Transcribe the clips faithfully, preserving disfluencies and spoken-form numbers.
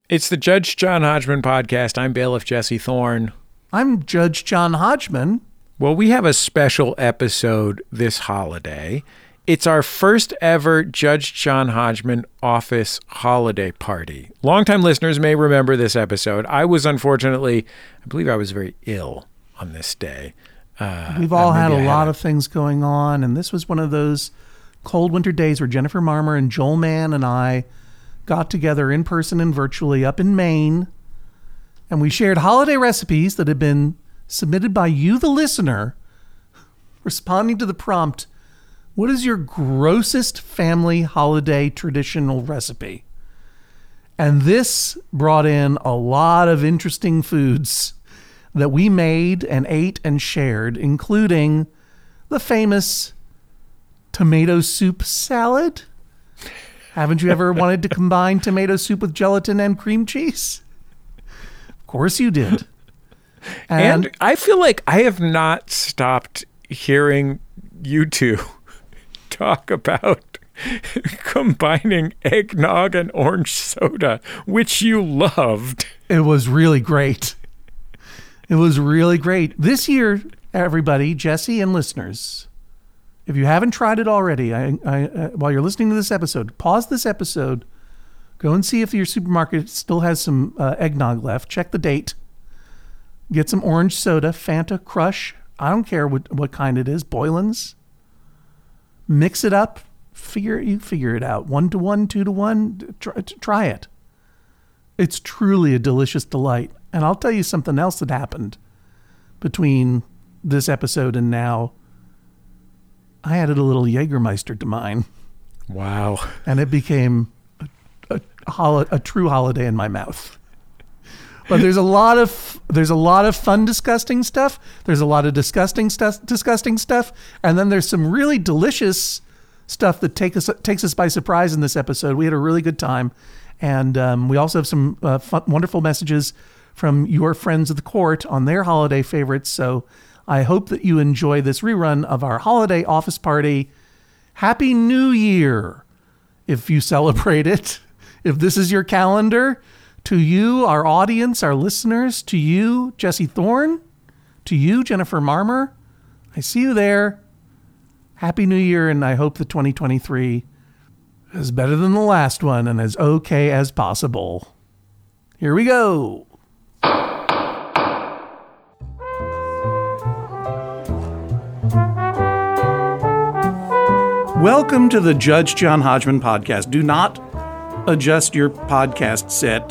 It's the Judge John Hodgman podcast. I'm bailiff Jesse Thorne. I'm Judge John Hodgman. Well, we have a special episode this holiday. It's our first ever Judge John Hodgman office holiday party. Longtime listeners may remember this episode. I was unfortunately, I believe I was very ill on this day. Uh, We've all had a had lot a, of things going on, and this was one of those cold winter days where Jennifer Marmer and Joel Mann and I got together in person and virtually up in Maine, and we shared holiday recipes that had been submitted by you, the listener, responding to the prompt, what is your grossest family holiday traditional recipe? And this brought in a lot of interesting foods that we made and ate and shared, including the famous tomato soup salad. Haven't you ever wanted to combine tomato soup with gelatin and cream cheese? Of course you did. And, and I feel like I have not stopped hearing you two talk about combining eggnog and orange soda, which you loved. It was really great. It was really great. This year, everybody, Jesse and listeners, if you haven't tried it already, I, I, uh, while you're listening to this episode, pause this episode, go and see if your supermarket still has some uh, eggnog left. Check the date. Get some orange soda, Fanta, Crush. I don't care what, what kind it is. Boylan's. Mix it up. Figure you figure it out. One to one, two to one. Try, try it. It's truly a delicious delight. And I'll tell you something else that happened between this episode and now. I added a little Jägermeister to mine. Wow. And it became a, a, a, hol- a true holiday in my mouth. But there's a lot of there's a lot of fun, disgusting stuff. There's a lot of disgusting stuff, disgusting stuff, and then there's some really delicious stuff that take us takes us by surprise in this episode. We had a really good time, and um, we also have some uh, fun, wonderful messages from your friends of the court on their holiday favorites. So I hope that you enjoy this rerun of our holiday office party. Happy New Year, if you celebrate it. If this is your calendar. To you, our audience, our listeners, to you, Jesse Thorne, to you, Jennifer Marmer, I see you there. Happy New Year, and I hope that twenty twenty-three is better than the last one and as okay as possible. Here we go. Welcome to the Judge John Hodgman podcast. Do not adjust your podcast set.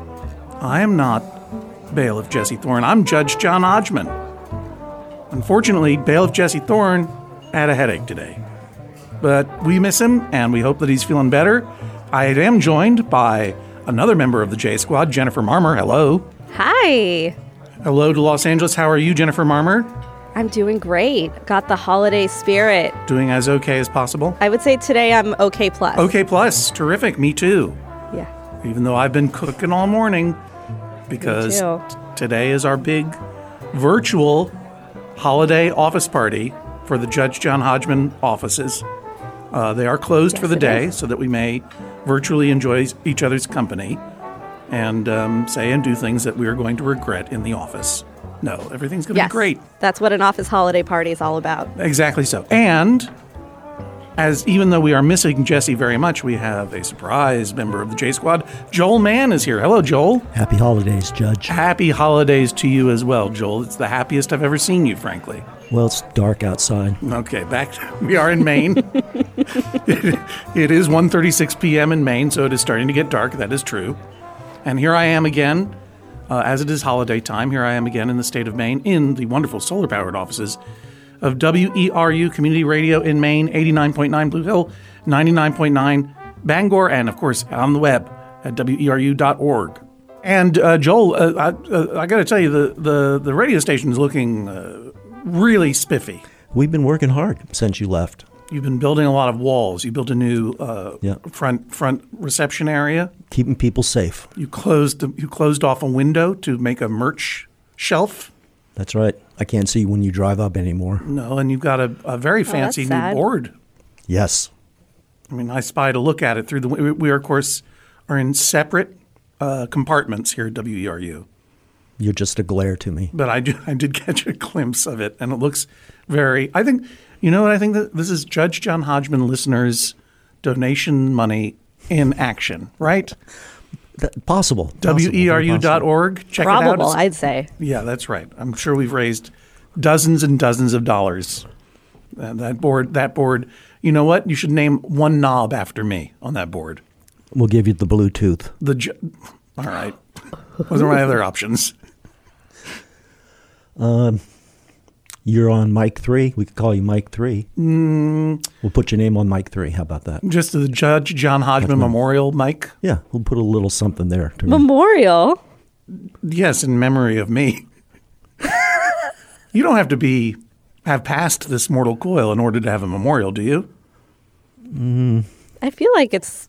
I am not Bailiff Jesse Thorne. I'm Judge John Hodgman. Unfortunately, Bailiff Jesse Thorne had a headache today. But we miss him, and we hope that he's feeling better. I am joined by another member of the J Squad, Jennifer Marmer. Hello. Hi. Hello to Los Angeles. How are you, Jennifer Marmer? I'm doing great. Got the holiday spirit. Doing as okay as possible? I would say today I'm okay plus. Okay plus. Terrific. Me too. Yeah. Even though I've been cooking all morning. Because t- today is our big virtual holiday office party for the Judge John Hodgman offices. Uh, they are closed yes, for the day is. so that we may virtually enjoy each other's company and um, say and do things that we are going to regret in the office. No, everything's going to yes, be great. That's what an office holiday party is all about. Exactly so. And as even though we are missing Jesse very much, we have a surprise member of the J Squad. Joel Mann is here. Hello, Joel. Happy holidays, Judge. Happy holidays to you as well, Joel. It's the happiest I've ever seen you, frankly. Well, it's dark outside. Okay, back. We are in Maine. it, it is one thirty-six p.m. in Maine, so it is starting to get dark. That is true. And here I am again, uh, as it is holiday time. Here I am again in the state of Maine, in the wonderful solar-powered offices of W E R U Community Radio in Maine, eighty-nine point nine Blue Hill, ninety-nine point nine Bangor, and of course on the web at W E R U dot org. And uh, Joel, uh, I, uh, I got to tell you, the, the, the radio station is looking uh, really spiffy. We've been working hard since you left. You've been building a lot of walls. You built a new uh, yeah. front front reception area. Keeping people safe. You closed you closed off a window to make a merch shelf. That's right. I can't see when you drive up anymore. No, and you've got a, a very fancy oh, new sad. board. Yes. I mean, I spied a look at it through the. We, we are, of course, are in separate uh, compartments here at W E R U. You're just a glare to me. But I, do, I did catch a glimpse of it, and it looks very, I think, you know what, I think that this is Judge John Hodgman listeners' donation money in action, right? That, possible. W E R U dot org. Check Probable, it out. It's- I'd say. Yeah, that's right. I'm sure we've raised dozens and dozens of dollars. Uh, that board, that board, you know what? You should name one knob after me on that board. We'll give you the Bluetooth. The ju- All right. Those are my other options. You're on mic three. We could call you Mike three. Mm, We'll put your name on mic three. How about that? just the Judge John Hodgman Memorial, Mike. Yeah, we'll put a little something there. To Memorial. Yes, in memory of me. You don't have to be have passed this mortal coil in order to have a memorial, do you? I feel like it's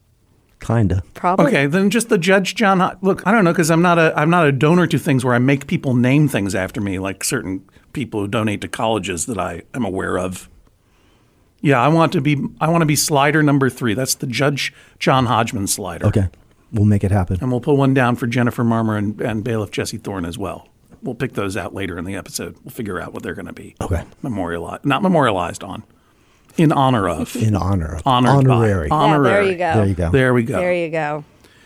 Kinda. probably. Okay, then just the Judge John. Hod- Look, I don't know because I'm not a I'm not a donor to things where I make people name things after me, like certain people who donate to colleges that I am aware of. Yeah, I want to be I want to be slider number three. That's the Judge John Hodgman slider. Okay, we'll make it happen. And we'll put one down for Jennifer Marmer and, and Bailiff Jesse Thorne as well. We'll pick those out later in the episode. We'll figure out what they're going to be. Okay. Memorialized, not memorialized on, in honor of. In honor of. Honored by. Honorary. Hon- Yeah, there Honorary. you go. There you go. There we go. There you go.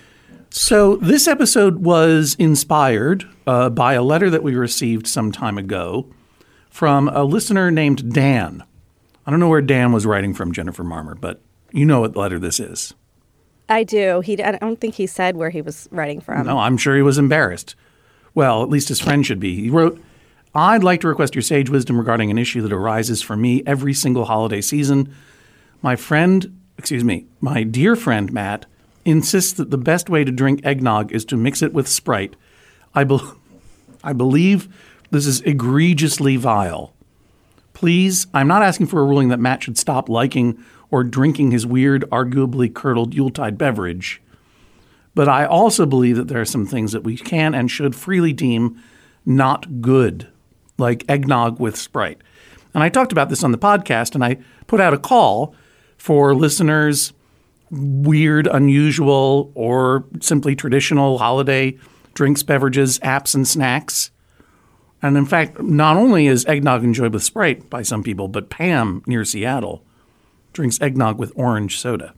So this episode was inspired uh, by a letter that we received some time ago from a listener named Dan. I don't know where Dan was writing from, Jennifer Marmer, but you know what letter this is. I do. He. I don't think he said where he was writing from. No, I'm sure he was embarrassed. Well, at least his friend should be. He wrote, I'd like to request your sage wisdom regarding an issue that arises for me every single holiday season. My friend, excuse me, my dear friend Matt insists that the best way to drink eggnog is to mix it with Sprite. I, be- I believe this is egregiously vile. Please, I'm not asking for a ruling that Matt should stop liking or drinking his weird, arguably curdled Yuletide beverage. But I also believe that there are some things that we can and should freely deem not good, like eggnog with Sprite. And I talked about this on the podcast, and I put out a call for listeners' weird, unusual, or simply traditional holiday drinks, beverages, apps, and snacks. And in fact, not only is eggnog enjoyed with Sprite by some people, but Pam near Seattle drinks eggnog with orange soda.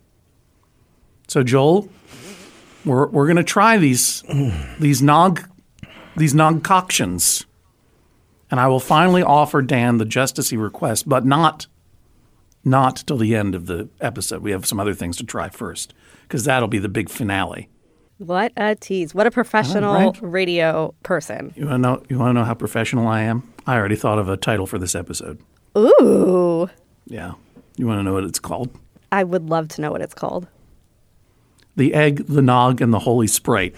So Joel, we're we're gonna try these these nog these nogcoctions, and I will finally offer Dan the justice he requests, but not not till the end of the episode. We have some other things to try first, because that'll be the big finale. What a tease. What a professional right. radio person. You wanna know? You wanna know how professional I am? I already thought of a title for this episode. Ooh. Yeah. You want to know what it's called? I would love to know what it's called. The Egg, the Nog, and the Holy Sprite.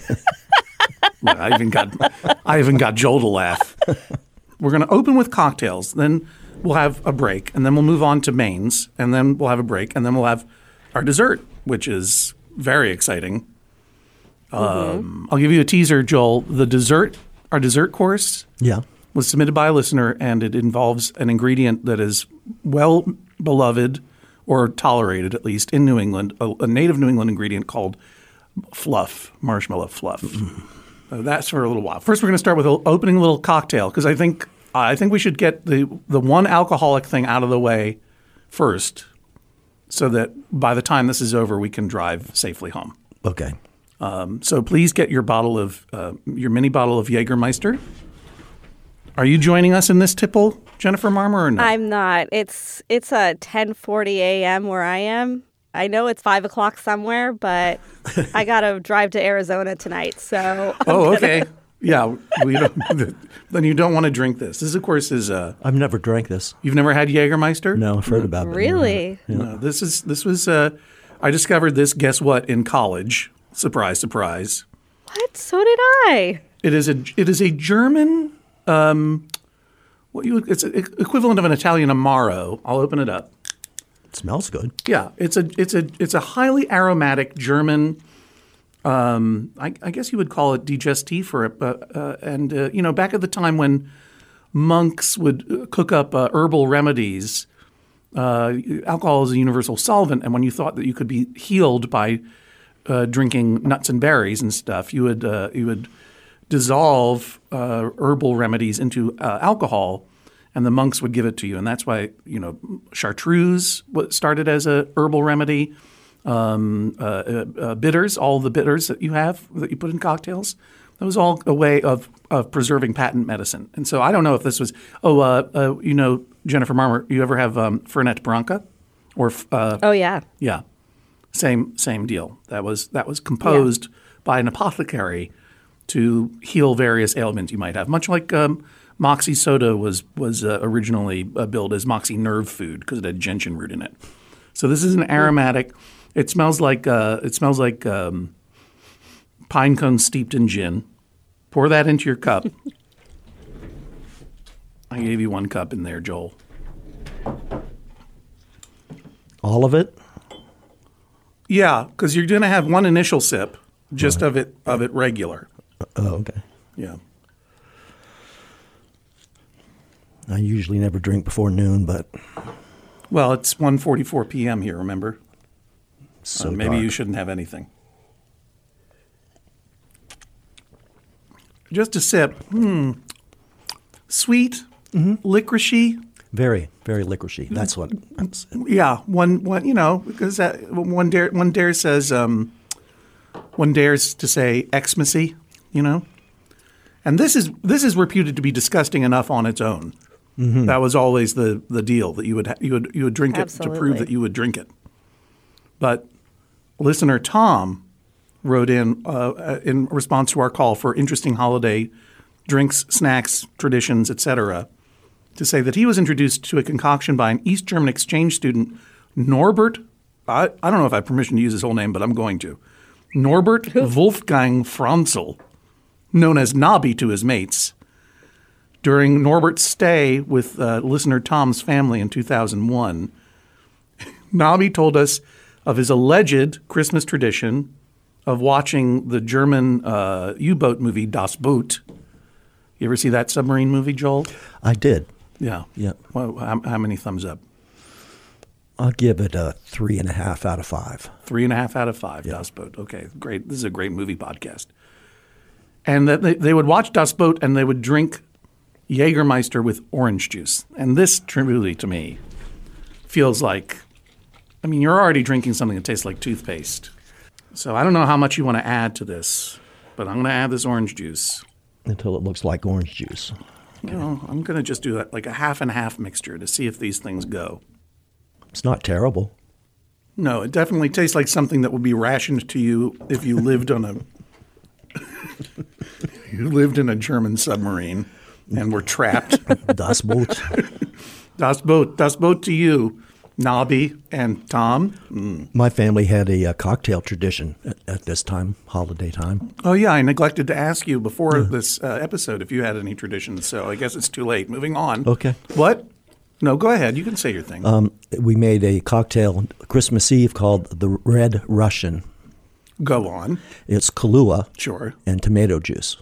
Look, I even got I even got Joel to laugh. We're going to open with cocktails, then we'll have a break, and then we'll move on to mains, and then we'll have a break, and then we'll have our dessert, which is very exciting. Um, mm-hmm. I'll give you a teaser, Joel. The dessert, our dessert course, Yeah. was submitted by a listener, and it involves an ingredient that is well beloved or tolerated, at least in New England, a, a native New England ingredient called fluff, marshmallow fluff. Mm-hmm. Uh, that's for a little while. First, we're going to start with a, opening a little cocktail, because I think I think we should get the the one alcoholic thing out of the way first, so that by the time this is over, we can drive safely home. Okay. Um, so please get your bottle of uh, your mini bottle of Jägermeister. Are you joining us in this tipple, Jennifer Marmer, or no? I'm not. It's it's a ten forty a.m. where I am. I know it's five o'clock somewhere, but I got to drive to Arizona tonight. So I'm oh, gonna... okay. Yeah, we don't, then you don't want to drink this. This, of course, is uh, I've never drank this. You've never had Jägermeister? No, I've heard about it. Really? Yeah. No. This is this was. Uh, I discovered this. Guess what? In college. Surprise! Surprise! What? So did I. It is a. It is a German. Um, what you? It's a, equivalent of an Italian Amaro. I'll open it up. It smells good. Yeah, it's a it's a it's a highly aromatic German. Um, I, I guess you would call it digestif, or uh, uh, and uh, you know, back at the time when monks would cook up uh, herbal remedies, uh, alcohol is a universal solvent, and when you thought that you could be healed by uh, drinking nuts and berries and stuff, you would uh, you would dissolve uh, herbal remedies into uh, alcohol, and the monks would give it to you. And that's why, you know, chartreuse started as a herbal remedy. Um, uh, uh, uh, bitters, all the bitters that you have that you put in cocktails, that was all a way of, of preserving patent medicine. And so I don't know if this was, oh, uh, uh, you know, Jennifer Marmer, you ever have um, Fernet Branca? Or uh, Oh, yeah. yeah, same same deal. That was that was composed yeah. by an apothecary to heal various ailments you might have, much like um, Moxie soda was was uh, originally uh, billed as Moxie nerve food because it had gentian root in it. So this is an aromatic. It smells like uh, it smells like um, pine cones steeped in gin. Pour that into your cup. I gave you one cup in there, Joel. All of it? Yeah, because you're going to have one initial sip, just right. of it of it regular. Oh, okay. Yeah. I usually never drink before noon, but well, it's one forty-four p.m. here. Remember? So uh, maybe dark. You shouldn't have anything. Just a sip. Hmm. Sweet, mm-hmm. licoricey. Very, very licoricey. That's what. That's yeah, one, one. You know, because that, one dare, one dare says, um, one dares to say Xmas-y. You know, and this is this is reputed to be disgusting enough on its own. Mm-hmm. That was always the the deal that you would ha- you would you would drink Absolutely. it to prove that you would drink it. But listener Tom wrote in uh, in response to our call for interesting holiday drinks, snacks, traditions, et cetera, to say that he was introduced to a concoction by an East German exchange student, Norbert. I, I don't know if I have permission to use his whole name, but I'm going to. Norbert Wolfgang Franzl, known as Nobby to his mates. During Norbert's stay with uh, listener Tom's family in two thousand one, Nobby told us of his alleged Christmas tradition of watching the German uh, U-boat movie Das Boot. You ever see that submarine movie, Joel? I did. Yeah. Yeah. Well, how, how many thumbs up? I'll give it a three and a half out of five. Three and a half out of five, yeah. Das Boot. Okay, great. This is a great movie podcast. And that they, they would watch Das Boot and they would drink Jägermeister with orange juice. And this truly, to me, feels like, I mean, you're already drinking something that tastes like toothpaste. So I don't know how much you want to add to this, but I'm going to add this orange juice. Until it looks like orange juice. Okay. You know, I'm going to just do that, like a half and half mixture to see if these things go. It's not terrible. No, it definitely tastes like something that would be rationed to you if you lived on a you lived in a German submarine and were trapped. Das Boot. Das Boot. Das Boot to you, Nobby and Tom. Mm. My family had a, uh cocktail tradition at, at this time, holiday time. Oh, yeah. I neglected to ask you before yeah. this uh, episode if you had any traditions, so I guess it's too late. Moving on. Okay. What? No, go ahead. You can say your thing. Um, we made a cocktail Christmas Eve called the Red Russian. Go on. It's Kahlua sure. and tomato juice.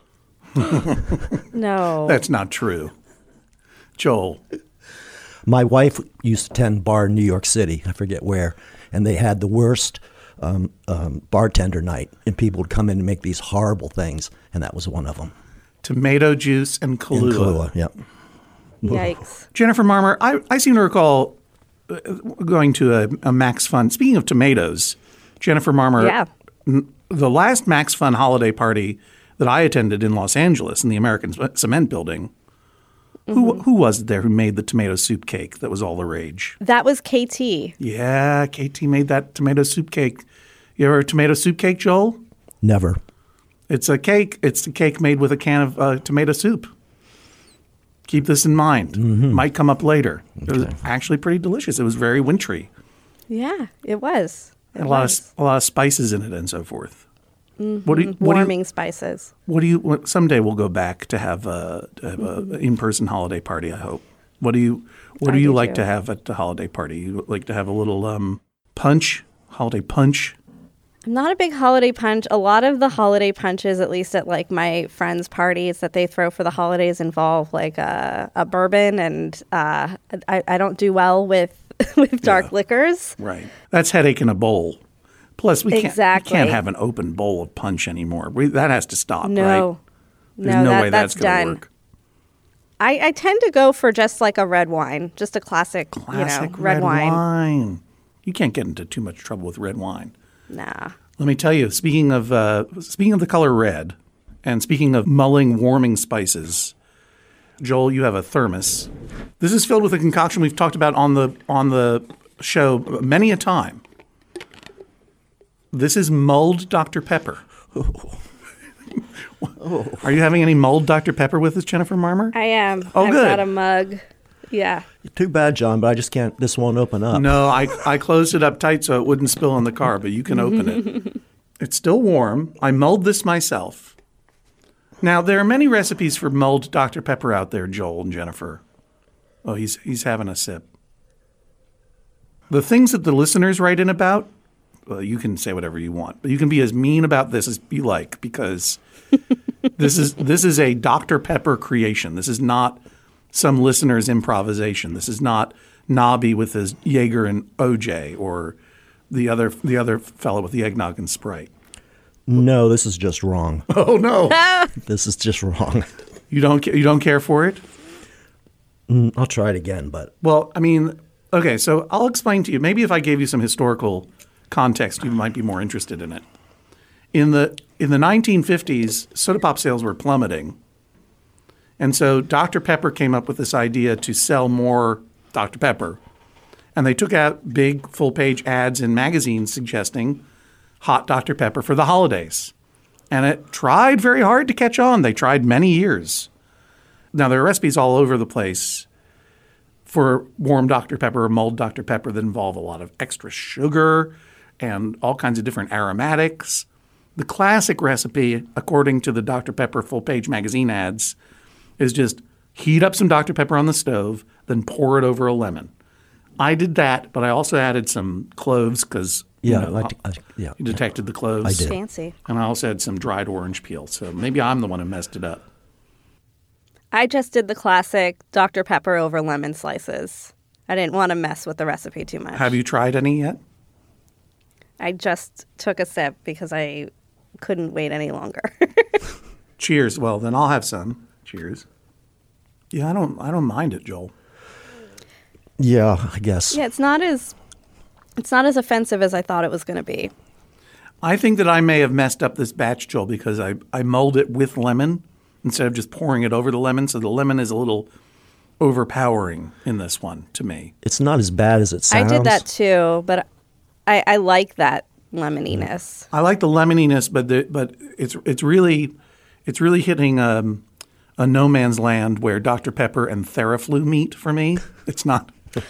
No. That's not true. Joel. My wife used to attend bar in New York City, I forget where, and they had the worst um, um, bartender night, and people would come in and make these horrible things, and that was one of them. Tomato juice and Kahlua. And Kahlua, yep. Yikes. Jennifer Marmer, I, I seem to recall uh, going to a, a Max Fun. Speaking of tomatoes, Jennifer Marmer, yeah. n- the last Max Fun holiday party that I attended in Los Angeles in the American Cement Building, mm-hmm. who who was it there who made the tomato soup cake that was all the rage? That was K T. Yeah, K T made that tomato soup cake. You ever a tomato soup cake, Joel? Never. It's a cake. It's a cake made with a can of uh, tomato soup. Keep this in mind. Mm-hmm. Might come up later. Okay. It was actually pretty delicious. It was very wintry. Yeah, it was. It a lot was. of a lot of spices in it and so forth. Mm-hmm. What do you, what Warming do you, spices. What do you? Someday we'll go back to have a, to have a in-person holiday party. I hope. What do you? What do I you do like too. to have at the holiday party? You like to have a little um, punch, holiday punch. I'm not a big holiday punch. A lot of the holiday punches, at least at like my friends' parties that they throw for the holidays, involve like a, a bourbon, and uh, I, I don't do well with with dark Yeah. liquors. Right. That's headache in a bowl. Plus, we can't, Exactly. we can't have an open bowl of punch anymore. We, that has to stop, No. right? There's no, no that, way that's, that's, going to done. work. I, I tend to go for just like a red wine, just a classic, Classic you know, red, wine. wine. You can't get into too much trouble with red wine. Nah. Let me tell you, speaking of uh, speaking of the color red, and speaking of mulling, warming spices, Joel, you have a thermos. This is filled with a concoction we've talked about on the on the show many a time. This is mulled Doctor Pepper. Are you having any mulled Doctor Pepper with us, Jennifer Marmer? I am. Oh, I've good. got a mug. Yeah. Too bad, John, but I just can't. This won't open up. No, I, I closed it up tight so it wouldn't spill in the car, but you can open it. It's still warm. I mulled this myself. Now, there are many recipes for mulled Doctor Pepper out there, Joel and Jennifer. Oh, he's he's having a sip. The things that the listeners write in about, well, you can say whatever you want, but you can be as mean about this as you like, because this is this is a Doctor Pepper creation. This is not some listener's improvisation. This is not Nobby with his Jaeger and O J, or the other the other fellow with the eggnog and Sprite. No, this is just wrong. Oh no, This is just wrong. you don't ca- you don't care for it? Mm, I'll try it again, but Well, I mean, okay, so I'll explain to you. Maybe if I gave you some historical context, you might be more interested in it. In the in the nineteen fifties, soda pop sales were plummeting. And so Doctor Pepper came up with this idea to sell more Doctor Pepper. And they took out big full-page ads in magazines suggesting hot Doctor Pepper for the holidays. And it tried very hard to catch on. They tried many years. Now, there are recipes all over the place for warm Doctor Pepper or mulled Doctor Pepper that involve a lot of extra sugar and all kinds of different aromatics. The classic recipe, according to the Doctor Pepper full-page magazine ads, is just heat up some Doctor Pepper on the stove, then pour it over a lemon. I did that, but I also added some cloves because yeah, you know, I like to- I- yeah, you detected the cloves. I did. Fancy. And I also had some dried orange peel. So maybe I'm the one who messed it up. I just did the classic Doctor Pepper over lemon slices. I didn't want to mess with the recipe too much. Have you tried any yet? I just took a sip because I couldn't wait any longer. Cheers. Well, then I'll have some. Cheers. Yeah, I don't I don't mind it, Joel. yeah, I guess. Yeah, it's not as it's not as offensive as I thought it was going to be. I think that I may have messed up this batch, Joel, because I, I mulled it with lemon instead of just pouring it over the lemon. So the lemon is a little overpowering in this one to me. It's not as bad as it sounds. I did that too, but I, I like that lemoniness. I like the lemoniness, but the, but it's it's really it's really hitting um, a no man's land where Doctor Pepper and Theraflu meet for me. It's not.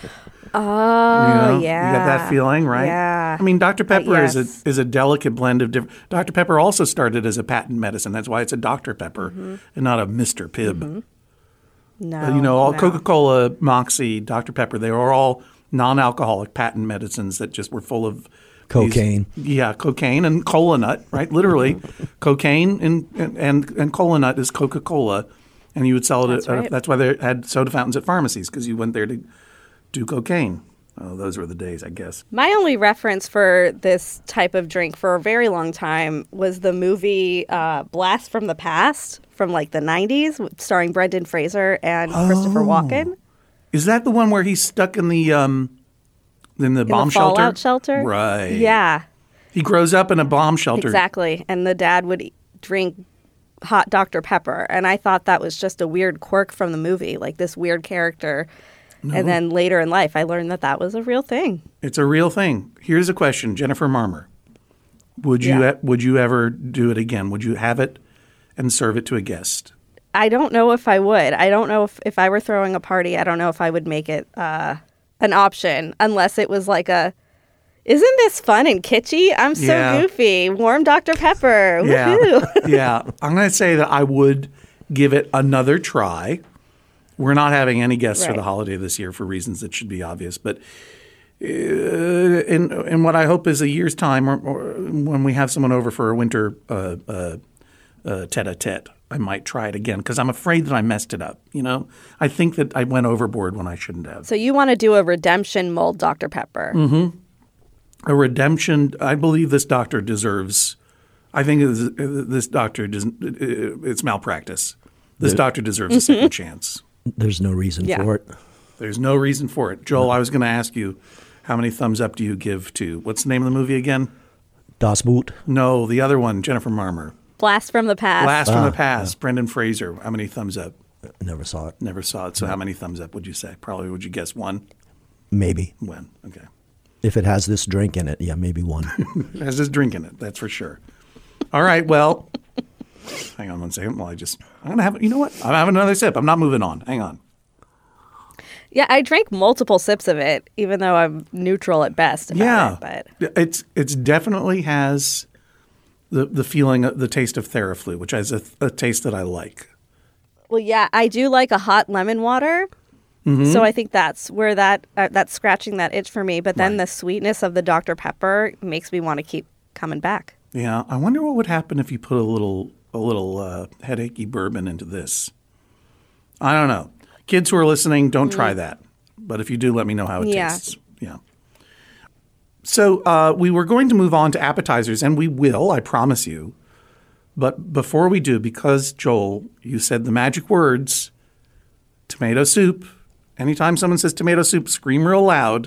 Oh, You know, yeah. You got that feeling, right? Yeah. I mean, Doctor Pepper yes. is a is a delicate blend of different. Doctor Pepper also started as a patent medicine. That's why it's a Doctor Pepper Mm-hmm. and not a Mister Pibb. No, Uh, you know, all no. Coca-Cola, Moxie, Doctor Pepper, they were all non-alcoholic patent medicines that just were full of these- Cocaine. yeah, cocaine and cola nut, right? Literally, cocaine and, and and and cola nut is Coca-Cola, and you would sell it. That's at, right. that's why they had soda fountains at pharmacies, because you went there to do cocaine. Oh, those were the days, I guess. My only reference for this type of drink for a very long time was the movie uh, Blast from the Past from like the nineties, starring Brendan Fraser and Christopher Walken. Is that the one where he's stuck in the um, in the In bomb the shelter? fallout shelter? Right. Yeah, He grows up in a bomb shelter. exactly. And the dad would e- drink hot Doctor Pepper. And I thought that was just a weird quirk from the movie, like this weird character. And then later in life, I learned that that was a real thing. It's a real thing. Here's a question, Jennifer Marmer. Would you Yeah. e- would you ever do it again? Would you have it and serve it to a guest? I don't know if I would. I don't know if, if I were throwing a party, I don't know if I would make it uh, an option unless it was like a, isn't this fun and kitschy? I'm so Yeah. goofy. Warm Doctor Pepper. Yeah. Woohoo. yeah. I'm going to say that I would give it another try. We're not having any guests for Right. the holiday this year for reasons that should be obvious. But uh, in, in what I hope is a year's time, or, or when we have someone over for a winter uh, uh, uh, tete-a-tete, I might try it again because I'm afraid that I messed it up. You know, I think that I went overboard when I shouldn't have. So you want to do a redemption mold Doctor Pepper. Mm-hmm. a redemption. I believe this doctor deserves. I think this, this doctor doesn't. It's malpractice. This The- doctor deserves a second chance. There's no reason Yeah. for it. There's no reason for it. Joel, I was going to ask you, how many thumbs up do you give to, what's the name of the movie again? Das Boot. No, the other one, Jennifer Marmer. Blast from the past. Blast from Ah, the Past, Brendan Fraser. How many thumbs up? Never saw it. Never saw it. So how many thumbs up would you say? Probably, would you guess one? Maybe. When? Okay. If it has this drink in it, yeah, maybe one. It has this drink in it, that's for sure. All right, well, hang on one second. Well, I just, I'm going to have, you know what? I'm having another sip. I'm not moving on. Hang on. Yeah, I drank multiple sips of it, even though I'm neutral at best about Yeah. it. But It's, it's definitely has the, the feeling, of the taste of Theraflu, which has a, a taste that I like. well, yeah, I do like a hot lemon water. Mm-hmm. So I think that's where that uh, that's scratching that itch for me. But then Right. the sweetness of the Doctor Pepper makes me want to keep coming back. Yeah, I wonder what would happen if you put a little a little uh, headachy bourbon into this. I don't know. Kids who are listening, don't try that. But if you do, let me know how it Yeah. tastes. Yeah. So uh, we were going to move on to appetizers, and we will, I promise you. But before we do, because Joel, you said the magic words, tomato soup. Anytime someone says tomato soup, scream real loud.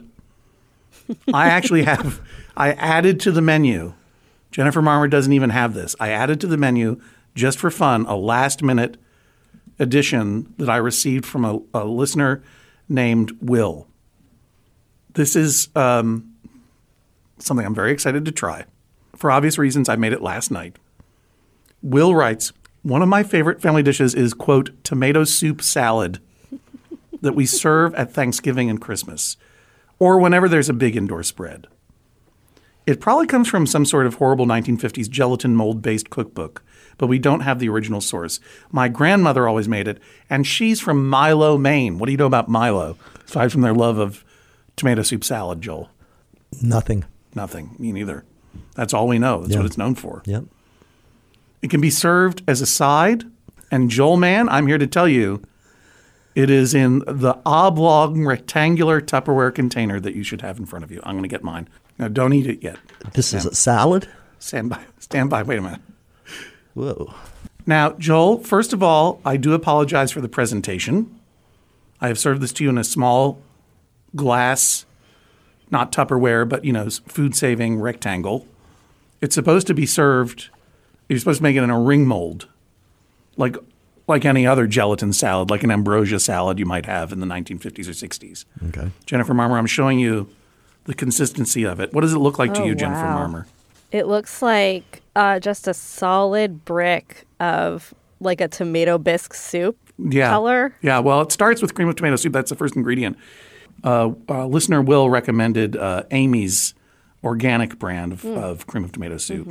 I actually have, I added to the menu. Jennifer Marmer doesn't even have this. I added to the menu just for fun a last minute addition that I received from a, a listener named Will. This is um, something I'm very excited to try. For obvious reasons, I made it last night. Will writes, one of my favorite family dishes is, quote, tomato soup salad that we serve at Thanksgiving and Christmas, or whenever there's a big indoor spread. It probably comes from some sort of horrible nineteen fifties gelatin mold-based cookbook, but we don't have the original source. My grandmother always made it, and she's from Milo, Maine. What do you know about Milo, aside from their love of tomato soup salad, Joel? Nothing. Nothing. Me neither. That's all we know. That's Yeah. what it's known for. Yep. It can be served as a side, and Joel, man, I'm here to tell you, it is in the oblong rectangular Tupperware container that you should have in front of you. I'm going to get mine. Now, don't eat it yet. This is a salad? Stand by. Stand by. Wait a minute. Whoa. Now, Joel, first of all, I do apologize for the presentation. I have served this to you in a small glass, not Tupperware, but, you know, food-saving rectangle. It's supposed to be served, you're supposed to make it in a ring mold, like like any other gelatin salad, like an ambrosia salad you might have in the nineteen fifties or sixties. Okay. Jennifer Marmer, I'm showing you the consistency of it. What does it look like to Oh, you, Jennifer wow. Marmer? It looks like uh, just a solid brick of like a tomato bisque soup Yeah. color. Yeah, well, it starts with cream of tomato soup. That's the first ingredient. Uh, uh, listener Will recommended uh, Amy's organic brand of, of cream of tomato soup.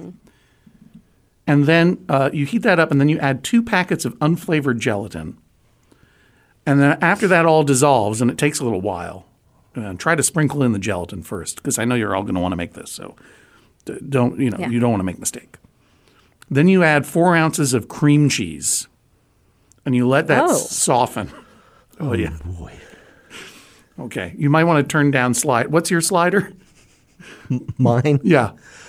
And then uh, you heat that up, and then you add two packets of unflavored gelatin. And then after that all dissolves, and it takes a little while, uh, try to sprinkle in the gelatin first, because I know you're all going to want to make this. So d- don't, you know, Yeah. you don't want to make a mistake. Then you add four ounces of cream cheese, and you let that Oh. soften. Oh, yeah. Boy. Okay. You might want to turn down slide. What's your slider? Mine? Yeah.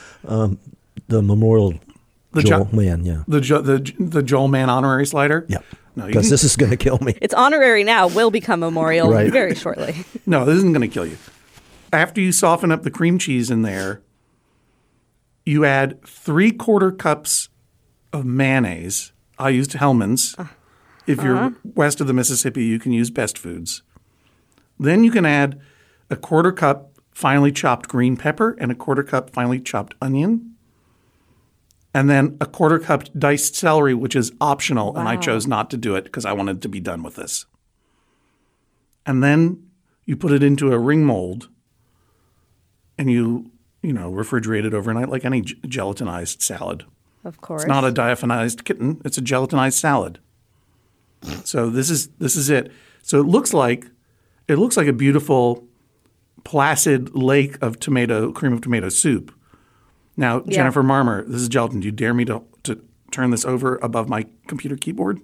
The Memorial The Joel Jo- Man, yeah. The jo- the the Joel Mann honorary slider? Yep. No, you Because can- this is going to kill me. It's honorary now, will become memorial Right. very shortly. No, this isn't going to kill you. After you soften up the cream cheese in there, you add three quarter cups of mayonnaise. I used Hellman's. If you're west of the Mississippi, you can use Best Foods. Then you can add a quarter cup finely chopped green pepper and a quarter cup finely chopped onion. And then a quarter cup diced celery, which is optional, and I Wow. chose not to do it because I wanted to be done with this. And then you put it into a ring mold and you, you know, refrigerate it overnight like any g- gelatinized salad. Of course. It's not a diaphanized kitten, it's a gelatinized salad. So this is this is it. So it looks like it looks like a beautiful placid lake of tomato cream of tomato soup. Now, Yeah. Jennifer Marmer, this is gelatin. Do you dare me to to turn this over above my computer keyboard?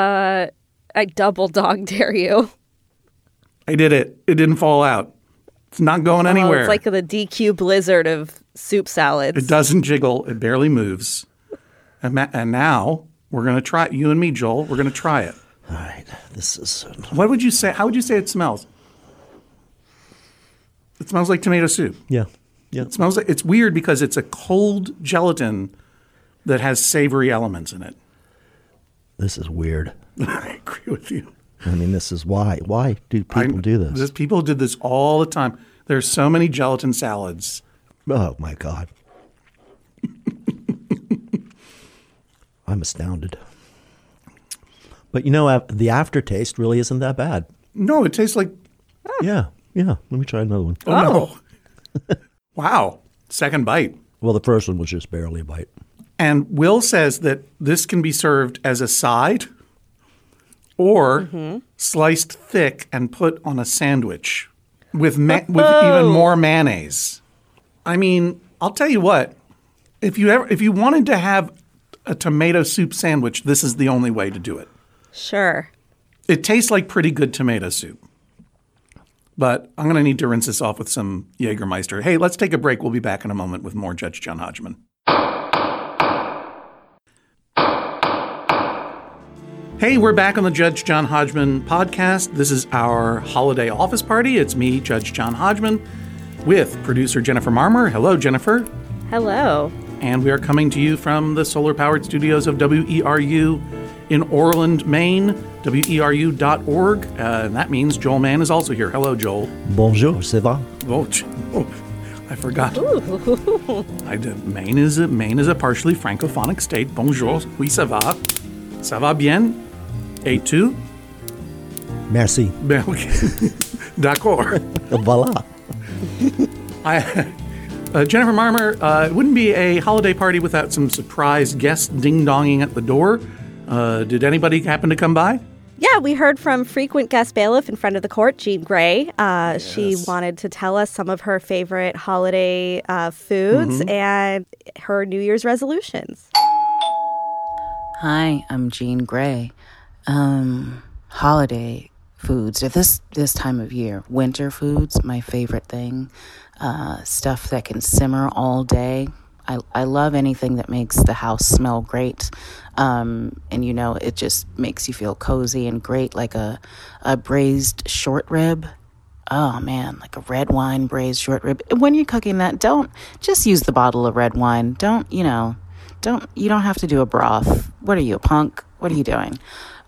I double dog dare you. I did it. It didn't fall out. It's not going Oh, anywhere. it's like the D Q blizzard of soup salads. It doesn't jiggle. It barely moves. And, ma- and now we're going to try it. You and me, Joel, we're going to try it. All right, this is. What would you say? How would you say it smells? It smells like tomato soup. Yeah, yeah. It smells like, it's weird because it's a cold gelatin that has savory elements in it. This is weird. I agree with you. I mean, this is why. Why do people I- do this? this? People did this all the time. There's so many gelatin salads. Oh my God. I'm astounded. But you know, af- the aftertaste really isn't that bad. No, it tastes like, Yeah, yeah. Let me try another one. oh, no. Wow. Second bite. Well, the first one was just barely a bite. And Will says that this can be served as a side or sliced thick and put on a sandwich with ma- with even more mayonnaise. I mean, I'll tell you what. If you ever if you wanted to have a tomato soup sandwich, this is the only way to do it. Sure. It tastes like pretty good tomato soup. But I'm going to need to rinse this off with some Jägermeister. Hey, let's take a break. We'll be back in a moment with more Judge John Hodgman. Hey, we're back on the Judge John Hodgman podcast. This is our holiday office party. It's me, Judge John Hodgman, with producer Jennifer Marmer. Hello, Jennifer. Hello. And we are coming to you from the solar-powered studios of W E R U in Orland, Maine, W E R U dot org. Uh, and that means Joel Mann is also here. Hello, Joel. Bonjour, ça va? Oh, j- oh, I forgot. I did. Maine is a Maine is a partially francophonic state. Bonjour, oui, ça va, ça va bien, et tu? Merci. Ben, okay. D'accord. Voila. I, uh, Jennifer Marmer, uh, it wouldn't be a holiday party without some surprise guests ding-donging at the door. Uh, did anybody happen to come by? Yeah, we heard from frequent guest bailiff and friend of the court, Jean Gray. Uh, She Yes. wanted to tell us some of her favorite holiday uh, foods and her New Year's resolutions. Hi, I'm Jean Gray. Um, holiday foods, or this this time of year, winter foods, my favorite thing. Uh, stuff that can simmer all day. I, I love anything that makes the house smell great. Um, and, you know, it just makes you feel cozy and great, like a, a braised short rib. Oh, man, like a red wine braised short rib. When you're cooking that, don't just use the bottle of red wine. Don't, you know, don't, you don't have to do a broth. What are you, a punk? What are you doing?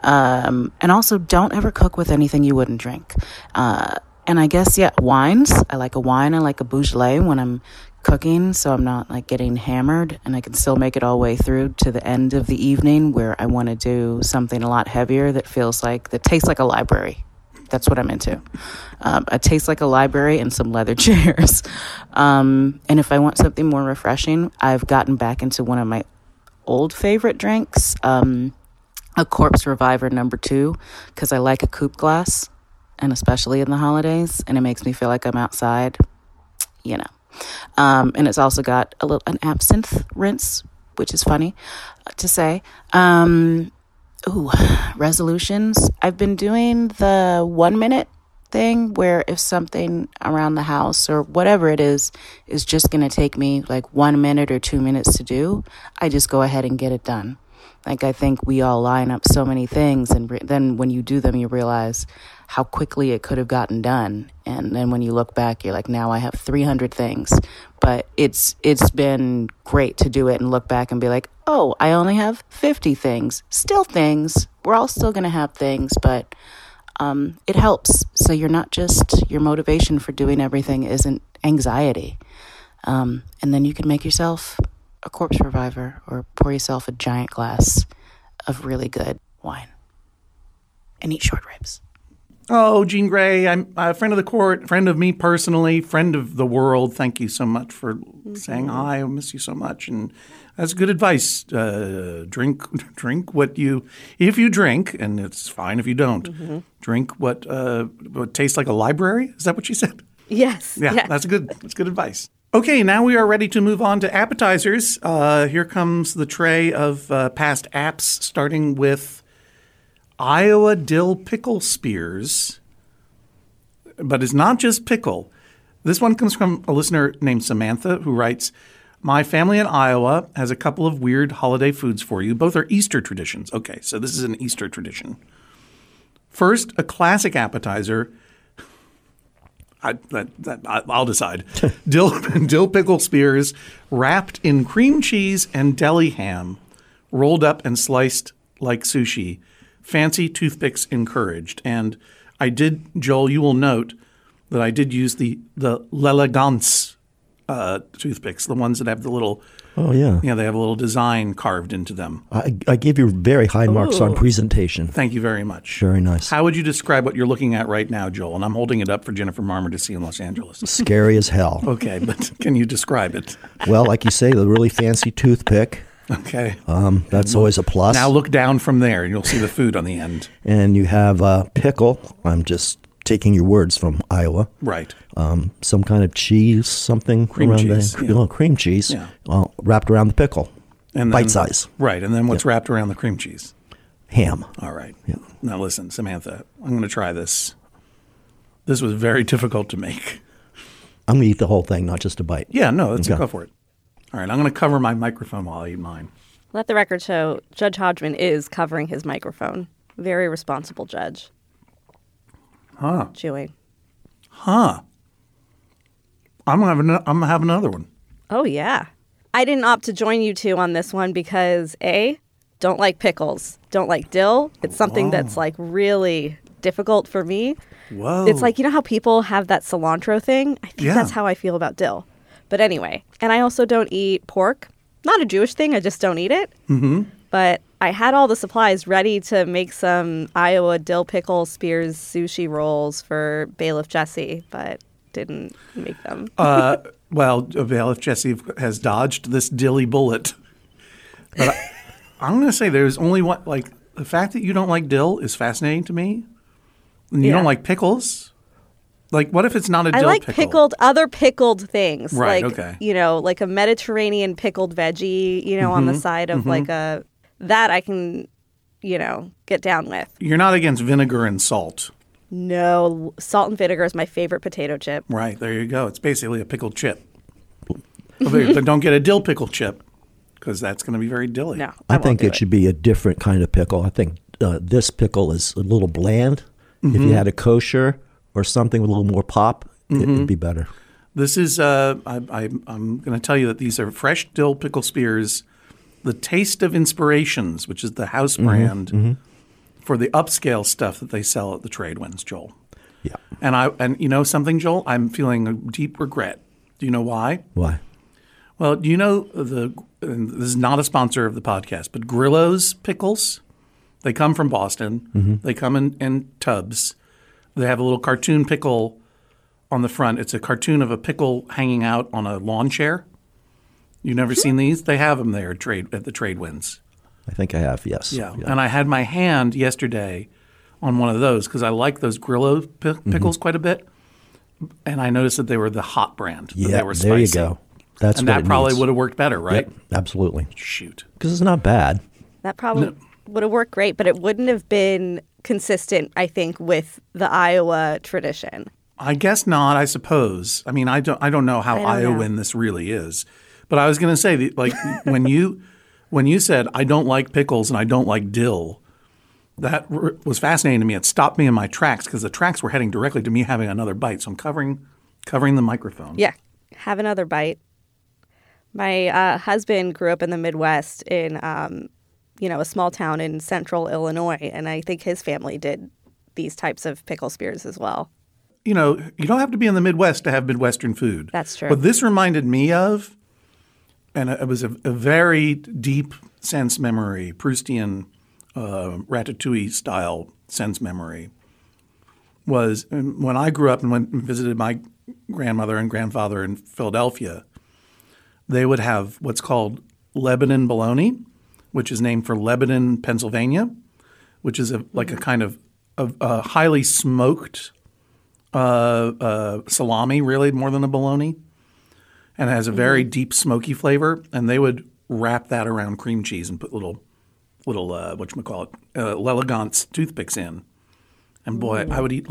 Um, and also, don't ever cook with anything you wouldn't drink. Uh, and I guess, yeah, wines. I like a wine. I like a Beaujolais when I'm cooking, so I'm not like getting hammered, and I can still make it all the way through to the end of the evening where I want to do something a lot heavier that feels like, that tastes like a library. That's what I'm into. Um, a taste like a library and some leather chairs. Um, and if I want something more refreshing, I've gotten back into one of my old favorite drinks, um, a Corpse Reviver number two, because I like a coupe glass, and especially in the holidays, and it makes me feel like I'm outside, you know. Um, and it's also got a little an absinthe rinse, which is funny to say. Um, ooh, resolutions. I've been doing the one minute thing where if something around the house or whatever it is is just going to take me like one minute or two minutes to do, I just go ahead and get it done. Like, I think we all line up so many things, and re- then when you do them, you realize how quickly it could have gotten done. And then when you look back, you're like, now I have three hundred things. But it's it's been great to do it and look back and be like, oh, I only have fifty things. Still things. We're all still going to have things, but um, it helps. So you're not just, your motivation for doing everything isn't anxiety. Um, and then you can make yourself a Corpse Reviver or pour yourself a giant glass of really good wine and eat short ribs. Oh, Jean Gray, I'm a friend of the court, friend of me personally, friend of the world. Thank you so much for mm-hmm. saying hi. I miss you so much. And that's good advice. Uh, drink drink what you, if you drink, and it's fine if you don't, mm-hmm. drink what, uh, what tastes like a library. Is that what you said? Yes. Yeah, yes. that's good. That's good advice. Okay, now we are ready to move on to appetizers. Uh, here comes the tray of uh, past apps, starting with Iowa dill pickle spears. But it's not just pickle. This one comes from a listener named Samantha who writes, my family in Iowa has a couple of weird holiday foods for you. Both are Easter traditions. Okay, so this is an Easter tradition. First, a classic appetizer. I, that, that, I, I'll decide. dill, dill pickle spears wrapped in cream cheese and deli ham, rolled up and sliced like sushi. Fancy toothpicks encouraged. And I did, Joel, you will note that I did use the the L'Elegance uh, toothpicks, the ones that have the little, Oh, yeah. you know, they have a little design carved into them. I, I gave you very high marks on Ooh. presentation. Thank you very much. Very nice. How would you describe what you're looking at right now, Joel? And I'm holding it up for Jennifer Marmer to see in Los Angeles. Scary as hell. Okay, but can you describe it? Well, like you say, the really fancy toothpick. Okay. Um, that's always a plus. Now look down from there and you'll see the food on the end. And you have a pickle. I'm just taking your words from Iowa. Right. Um, some kind of cheese, something Cream around cheese, there. yeah. Oh, cream cheese, Yeah. uh, wrapped around the pickle. And then- Bite size. Right. And then what's wrapped around the cream cheese? Ham. All right. Yeah. Now listen, Samantha, I'm going to try this. This was very difficult to make. I'm going to eat the whole thing, not just a bite. Yeah, no, let's Okay. go for it. All right. I'm going to cover my microphone while I eat mine. Let the record show Judge Hodgman is covering his microphone. Very responsible judge. Huh. Chewing. Huh. I'm going to have, an- I'm gonna have another one. Oh, yeah. I didn't opt to join you two on this one because, A, don't like pickles, don't like dill. It's something that's like really difficult for me. Whoa. It's like, you know how people have that cilantro thing? I think Yeah. that's how I feel about dill. But anyway, and I also don't eat pork. Not a Jewish thing, I just don't eat it. Mm-hmm. But I had all the supplies ready to make some Iowa dill pickle spears sushi rolls for Bailiff Jesse, but didn't make them. Uh, well, Bailiff Jesse has dodged this dilly bullet. But I, I'm going to say there's only one, like, the fact that you don't like dill is fascinating to me. And you Yeah. don't like pickles? Like, what if it's not a I dill like pickle? pickled, other pickled things. Right, like, okay. You know, like a Mediterranean pickled veggie, you know, on Mm-hmm, the side of like a, that I can, you know, get down with. You're not against vinegar and salt. No, salt and vinegar is my favorite potato chip. Right, there you go. It's basically a pickled chip. But don't get a dill pickle chip because that's going to be very dilly. No, I, I, won't think do it, should be a different kind of pickle. I think uh, this pickle is a little bland. If Mm-hmm. you had a kosher or something with a little more pop, it would be better. This is, uh, I, I, I'm going to tell you that these are fresh dill pickle spears, the Taste of Inspirations, which is the house brand for the upscale stuff that they sell at the trade winds, Joel. Yeah. And I, and you know something, Joel? I'm feeling a deep regret. Do you know why? Why? Well, do you know the, and this is not a sponsor of the podcast, but Grillo's pickles? They come from Boston. Mm-hmm. They come in, in tubs. They have a little cartoon pickle on the front. It's a cartoon of a pickle hanging out on a lawn chair. You've never seen these? They have them there at, trade, at the trade winds. I think I have, yes. Yeah. And I had my hand yesterday on one of those because I like those Grillo pi- pickles quite a bit. And I noticed that they were the hot brand. that Yeah, they were spicy. there you go. That's And what that it probably needs. would have worked better, right? Yep, absolutely. Shoot. Because it's not bad. That probably would have worked great, but it wouldn't have been consistent, I think, with the Iowa tradition. I guess not. I suppose. I mean, I don't. I don't know how I don't know. Iowan this really is, but I was going to say, that, like, when you when you said I don't like pickles and I don't like dill, that r- was fascinating to me. It stopped me in my tracks because the tracks were heading directly to me having another bite. So I'm covering covering the microphone. Yeah. Have another bite. My uh, husband grew up in the Midwest in, um, you know, a small town in central Illinois, and I think his family did these types of pickle spears as well. You know, you don't have to be in the Midwest to have Midwestern food. That's true. What this reminded me of, and it was a, a very deep sense memory, Proustian uh, Ratatouille style sense memory, was when I grew up and went and visited my grandmother and grandfather in Philadelphia, they would have what's called Lebanon bologna, which is named for Lebanon, Pennsylvania, which is a, like a kind of a, a highly smoked uh, uh, salami, really more than a bologna, and it has a very deep smoky flavor. And they would wrap that around cream cheese and put little, little uh, whatchamacallit, uh, L'Elegance toothpicks in. And boy, I would eat like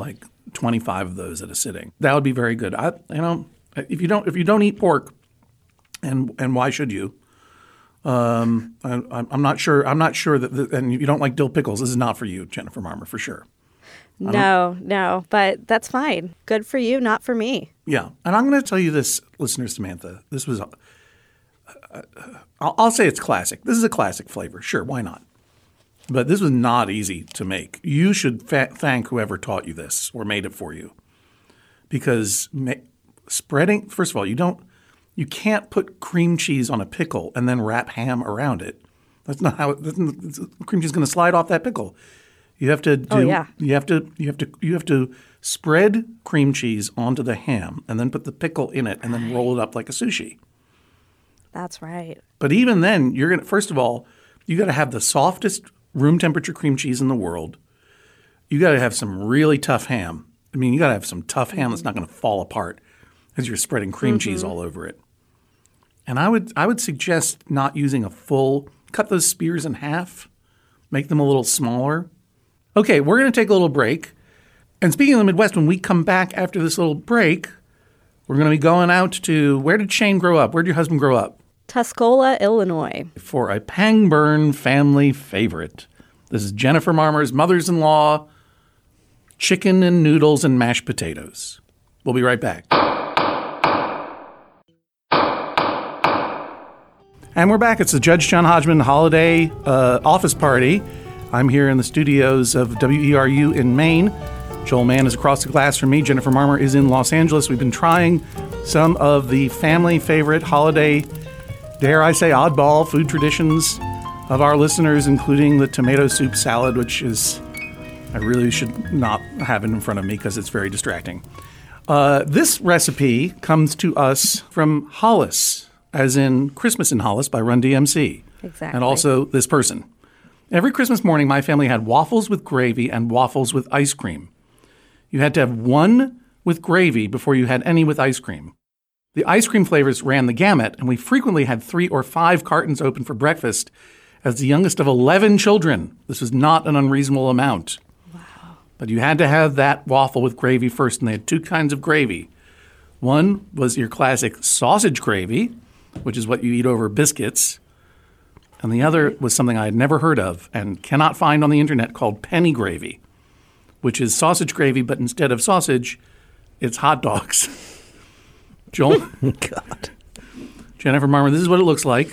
twenty-five of those at a sitting. That would be very good. I, you know, if you don't if you don't eat pork, and and why should you? Um, I, I'm not sure. I'm not sure that, the, and you don't like dill pickles. This is not for you, Jennifer Marmer, for sure. No, no, but that's fine. Good for you, not for me. Yeah, and I'm going to tell you this, listener Samantha. This was, uh, uh, I'll, I'll say it's classic. This is a classic flavor. Sure, why not? But this was not easy to make. You should fa- thank whoever taught you this or made it for you, because ma- spreading. First of all, you don't. You can't put cream cheese on a pickle and then wrap ham around it. That's not how it, that's, cream cheese is going to slide off that pickle. You have to do. Oh, yeah. You have to. You have to. You have to spread cream cheese onto the ham and then put the pickle in it and then roll it up like a sushi. That's right. But even then, you're gonna. First of all, you got to have the softest room temperature cream cheese in the world. You got to have some really tough ham. I mean, you got to have some tough ham that's not going to fall apart as you're spreading cream mm-hmm. cheese all over it. And I would I would suggest not using a full, cut those spears in half, make them a little smaller. Okay, we're going to take a little break. And speaking of the Midwest, when we come back after this little break, we're going to be going out to, where did Shane grow up? Where did your husband grow up? Tuscola, Illinois. For a Pangburn family favorite. This is Jennifer Marmer's mother's-in-law, chicken and noodles and mashed potatoes. We'll be right back. And we're back. It's the Judge John Hodgman holiday uh, office party. I'm here in the studios of W E R U in Maine. Joel Mann is across the glass from me. Jennifer Marmer is in Los Angeles. We've been trying some of the family favorite holiday, dare I say, oddball food traditions of our listeners, including the tomato soup salad, which is, I really should not have it in front of me because it's very distracting. Uh, this recipe comes to us from Hollis, as in Christmas in Hollis by Run D M C. Exactly. And also this person. Every Christmas morning, my family had waffles with gravy and waffles with ice cream. You had to have one with gravy before you had any with ice cream. The ice cream flavors ran the gamut, and we frequently had three or five cartons open for breakfast. As the youngest of eleven children, this was not an unreasonable amount. Wow. But you had to have that waffle with gravy first, and they had two kinds of gravy. One was your classic sausage gravy, which is what you eat over biscuits. And the other was something I had never heard of and cannot find on the internet, called penny gravy, which is sausage gravy, but instead of sausage, it's hot dogs. Joel? God. Jennifer Marmer, this is what it looks like.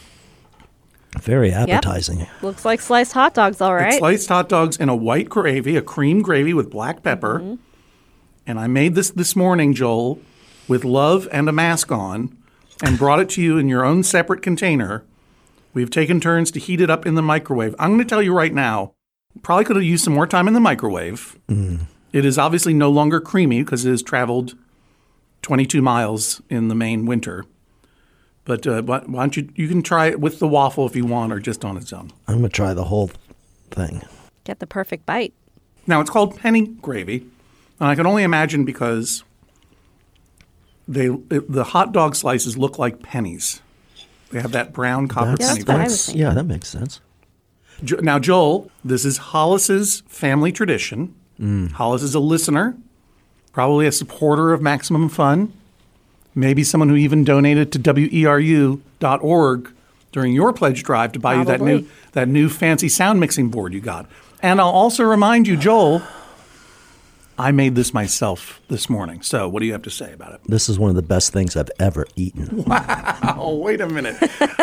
Very appetizing. Yep. Looks like sliced hot dogs, all right. It's sliced hot dogs in a white gravy, a cream gravy with black pepper. Mm-hmm. And I made this this morning, Joel, with love and a mask on, and brought it to you in your own separate container. We've taken turns to heat it up in the microwave. I'm going to tell you right now, probably could have used some more time in the microwave. Mm. It is obviously no longer creamy because it has traveled twenty-two miles in the Maine winter. But uh, why, why don't you, you can try it with the waffle if you want, or just on its own. I'm going to try the whole thing. Get the perfect bite. Now, it's called penny gravy. And I can only imagine because they it, the hot dog slices look like pennies. They have that brown copper That's, penny. what I gravy. was thinking. Yeah, that makes sense. Jo- now, Joel, this is Hollis's family tradition. Mm. Hollis is a listener, probably a supporter of Maximum Fun, maybe someone who even donated to W E R U dot org during your pledge drive to buy Probably. you that new that new fancy sound mixing board you got. And I'll also remind you, Joel, I made this myself this morning. So what do you have to say about it? This is one of the best things I've ever eaten. Wow. Wait a minute.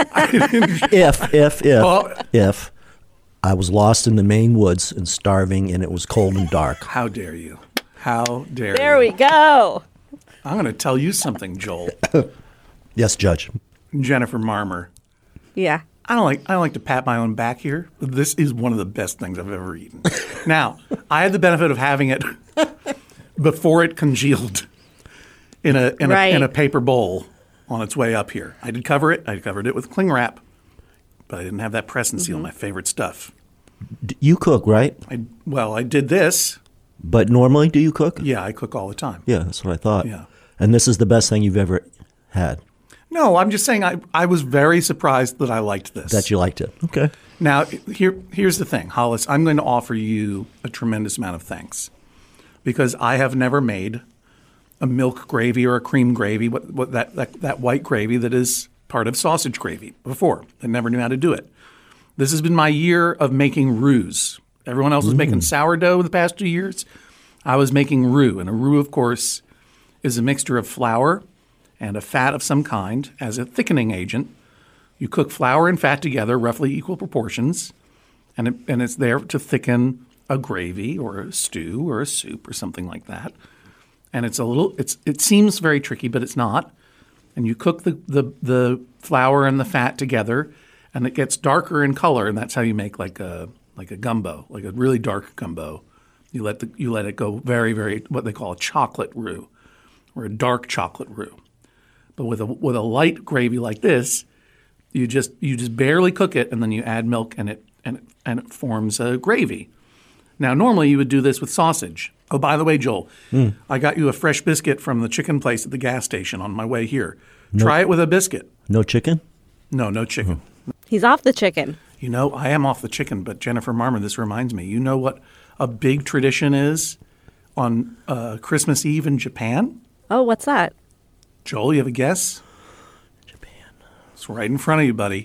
if, if, if, Oh. if I was lost in the Maine woods and starving and it was cold and dark. How dare you? How dare There you? we go. I'm going to tell you something, Joel. Yes, Judge. Jennifer Marmer. Yeah. I don't like I don't like to pat my own back here. But this is one of the best things I've ever eaten. Now, I had the benefit of having it before it congealed in a in, Right. a in a paper bowl on its way up here. I did cover it. I covered it with cling wrap, but I didn't have that press and seal, Mm-hmm. my favorite stuff. D- you cook, right? I well, I did this. But normally, do you cook? Yeah, I cook all the time. Yeah, that's what I thought. Yeah. And this is the best thing you've ever had, No, I'm just saying I, I was very surprised that I liked this. that you liked it. Okay. Now, here, here's the thing, Hollis. I'm going to offer you a tremendous amount of thanks. because I have never made a milk gravy or a cream gravy, what, what that, that, that white gravy that is part of sausage gravy before. I never knew how to do it. This has been my year of making roux. Everyone else was making sourdough the past two years. I was making roux. And a roux, of course, is a mixture of flour and a fat of some kind as a thickening agent. You cook flour and fat together, roughly equal proportions, and it, and it's there to thicken a gravy or a stew or a soup or something like that. And it's a little, it's it seems very tricky, but it's not. And you cook the, the, the flour and the fat together, and it gets darker in color, and that's how you make like a like a gumbo, like a really dark gumbo. You let the you let it go very, very what they call a chocolate roux, or a dark chocolate roux. But with a with a light gravy like this, you just you just barely cook it, and then you add milk, and it and it, and it forms a gravy. Now, normally you would do this with sausage. Oh, by the way, Joel, mm. I got you a fresh biscuit from the chicken place at the gas station on my way here. No, try it with a biscuit. No chicken? No, no chicken. Mm. He's off the chicken. You know, I am off the chicken, but Jennifer Marmor, this reminds me. You know what a big tradition is on uh, Christmas Eve in Japan? Oh, what's that? Joel, you have a guess? Japan. It's right in front of you, buddy.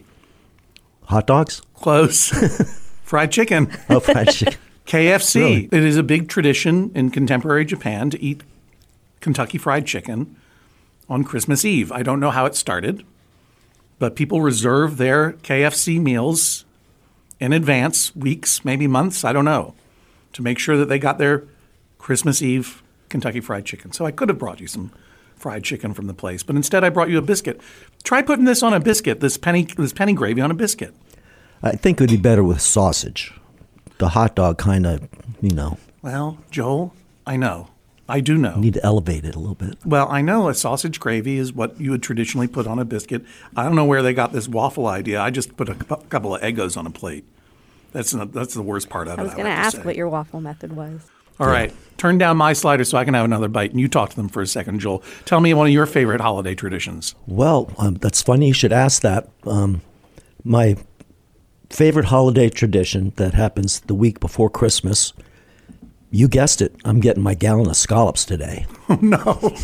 Hot dogs? Close. Fried chicken. Oh, fried chicken. K F C. Really? It is a big tradition in contemporary Japan to eat Kentucky Fried Chicken on Christmas Eve. I don't know how it started, but people reserve their K F C meals in advance, weeks, maybe months, I don't know, to make sure that they got their Christmas Eve Kentucky Fried Chicken. So I could have brought you some fried chicken from the place, but instead I brought you a biscuit. Try putting this on a biscuit, this penny, this penny gravy on a biscuit. I think it would be better with sausage. The hot dog kind of, you know. Well, Joel, I know. I do know. You need to elevate it a little bit. Well, I know a sausage gravy is what you would traditionally put on a biscuit. I don't know where they got this waffle idea. I just put a couple of Eggos on a plate. That's not, that's the worst part of it. I was going to like ask what your waffle method was. All yeah. right. Turn down my slider so I can have another bite, and you talk to them for a second, Joel. Tell me one of your favorite holiday traditions. Well, um, that's funny you should ask that. Um, my favorite holiday tradition that happens the week before Christmas, you guessed it, I'm getting my gallon of scallops today. Oh, no.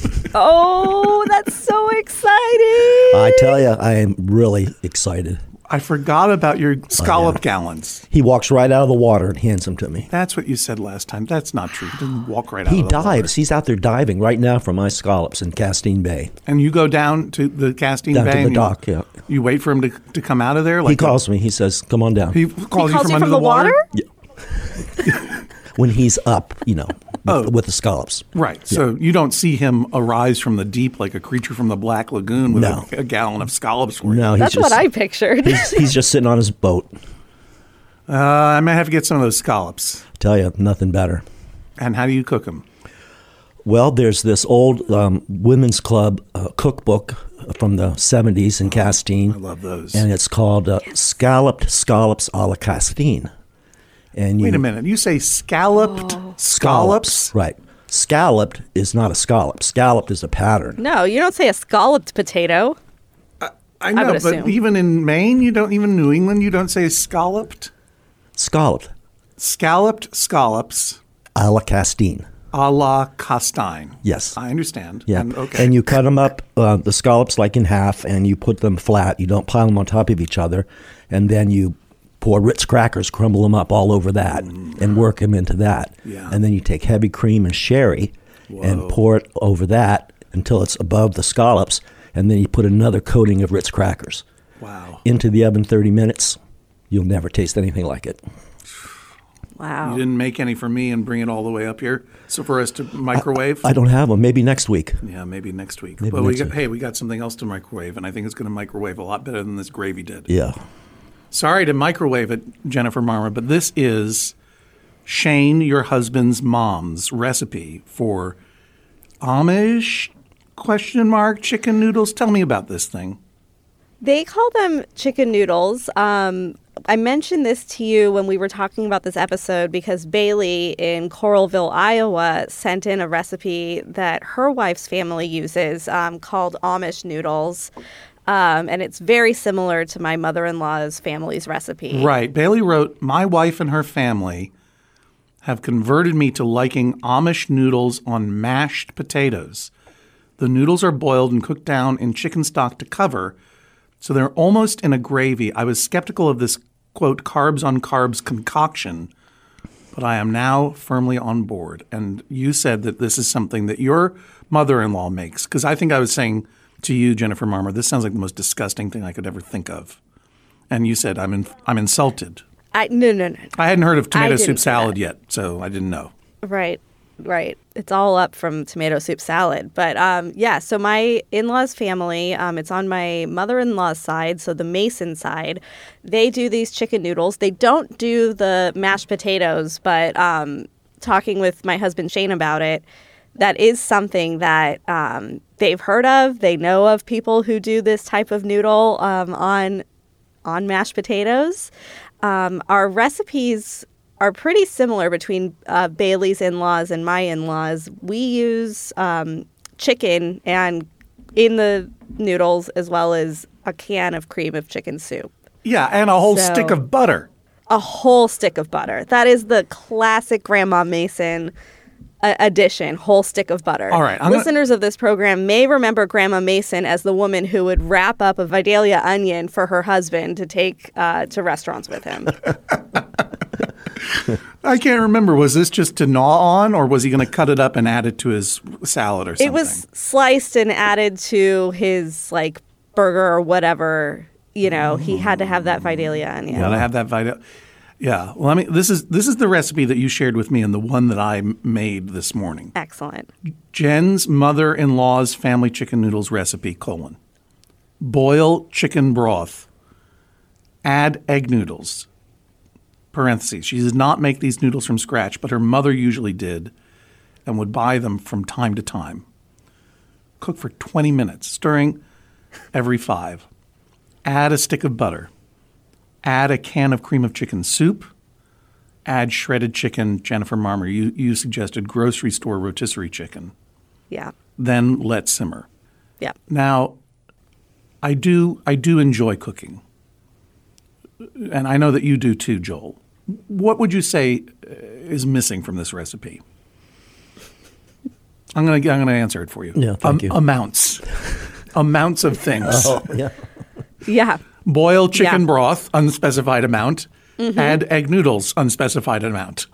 Oh, that's so exciting. I tell you, I am really excited. I forgot about your scallop oh, yeah. gallons. He walks right out of the water and hands them to me. That's what you said last time. That's not true. He doesn't walk right out he of the dives. water. He dives. He's out there diving right now for my scallops in Castine Bay. And you go down to the Castine down Bay? Down to the and dock, you, yeah. You wait for him to, to come out of there? Like he calls a, me. He says, come on down. He calls, he calls you from you under from the, the water? water? Yeah. When he's up, you know, with, oh. with the scallops. Right. Yeah. So you don't see him arise from the deep like a creature from the Black Lagoon with no. a, a gallon of scallops for you. No, he's That's just, what I pictured. he's, he's just sitting on his boat. Uh, I might have to get some of those scallops. Tell you, nothing better. And how do you cook them? Well, there's this old um, women's club uh, cookbook from the seventies in Castine. I love those. And it's called uh, Scalloped Scallops a la Castine. And you, Wait a minute. You say scalloped oh. scallops? Right. Scalloped is not a scallop. Scalloped is a pattern. No, you don't say a scalloped potato. I, I know, I but assume. even in Maine, you don't, even New England, you don't say scalloped? Scalloped. Scalloped scallops. A la Castine. A la Castine. Yes. I understand. Yeah. And, okay. And you cut them up, uh, the scallops like in half, and you put them flat. You don't pile them on top of each other. And then you pour Ritz crackers, crumble them up all over that, mm. and work them into that. Yeah. And then you take heavy cream and sherry Whoa. and pour it over that until it's above the scallops. And then you put another coating of Ritz crackers. Wow. Into the oven thirty minutes. You'll never taste anything like it. Wow. You didn't make any for me and bring it all the way up here so for us to microwave? I, I don't have them. Maybe next week. Yeah, maybe next week. Maybe but next we got, week. hey, we got something else to microwave, and I think it's going to microwave a lot better than this gravy did. Yeah. Sorry to microwave it, Jennifer Marmor, but this is Shane, your husband's mom's recipe for Amish question mark chicken noodles. Tell me about this thing. They call them chicken noodles. Um, I mentioned this to you when we were talking about this episode because Bailey in Coralville, Iowa, sent in a recipe that her wife's family uses um, called Amish noodles. Um, and it's very similar to my mother-in-law's family's recipe. Right. Bailey wrote, my wife and her family have converted me to liking Amish noodles on mashed potatoes. The noodles are boiled and cooked down in chicken stock to cover, so they're almost in a gravy. I was skeptical of this, quote, carbs on carbs concoction, but I am now firmly on board. And you said that this is something that your mother-in-law makes, because I think I was saying to you, Jennifer Marmer, this sounds like the most disgusting thing I could ever think of. And you said, I'm in, I'm insulted. I no no no. I hadn't heard of tomato I didn't soup say salad that. yet, so I didn't know. Right, right. It's all up from tomato soup salad. But um, yeah, so my in-laws family, um, it's on my mother-in-law's side, so the Mason side, they do these chicken noodles. They don't do the mashed potatoes, but um, talking with my husband Shane about it, that is something that um, they've heard of. They know of people who do this type of noodle um, on on mashed potatoes. Um, our recipes are pretty similar between uh, Bailey's in-laws and my in-laws. We use um, chicken and in the noodles as well as a can of cream of chicken soup. Yeah, and a whole So- stick of butter. A whole stick of butter. That is the classic Grandma Mason uh, addition, whole stick of butter. All right, I'm gonna- Listeners of this program may remember Grandma Mason as the woman who would wrap up a Vidalia onion for her husband to take uh, to restaurants with him. I can't remember. Was this just to gnaw on, or was he going to cut it up and add it to his salad or something? It was sliced and added to his like burger or whatever. You know, he had to have that Vidalia onion. Gotta have that vital. Yeah. Well, I mean, this is this is the recipe that you shared with me and the one that I m- made this morning. Excellent. Jen's mother-in-law's family chicken noodles recipe, colon. Boil chicken broth. Add egg noodles. Parentheses. She does not make these noodles from scratch, but her mother usually did and would buy them from time to time. Cook for twenty minutes, stirring every five. Add a stick of butter. Add a can of cream of chicken soup. Add shredded chicken. Jennifer Marmer, you, you suggested grocery store rotisserie chicken. Yeah. Then let simmer. Yeah. Now, I do I do enjoy cooking, and I know that you do too, Joel. What would you say uh, is missing from this recipe? I'm gonna I'm gonna answer it for you. Yeah, thank you. Amounts, amounts of things. Oh, yeah. Yeah. Boil chicken Yeah. broth, unspecified amount. Add egg noodles, unspecified amount.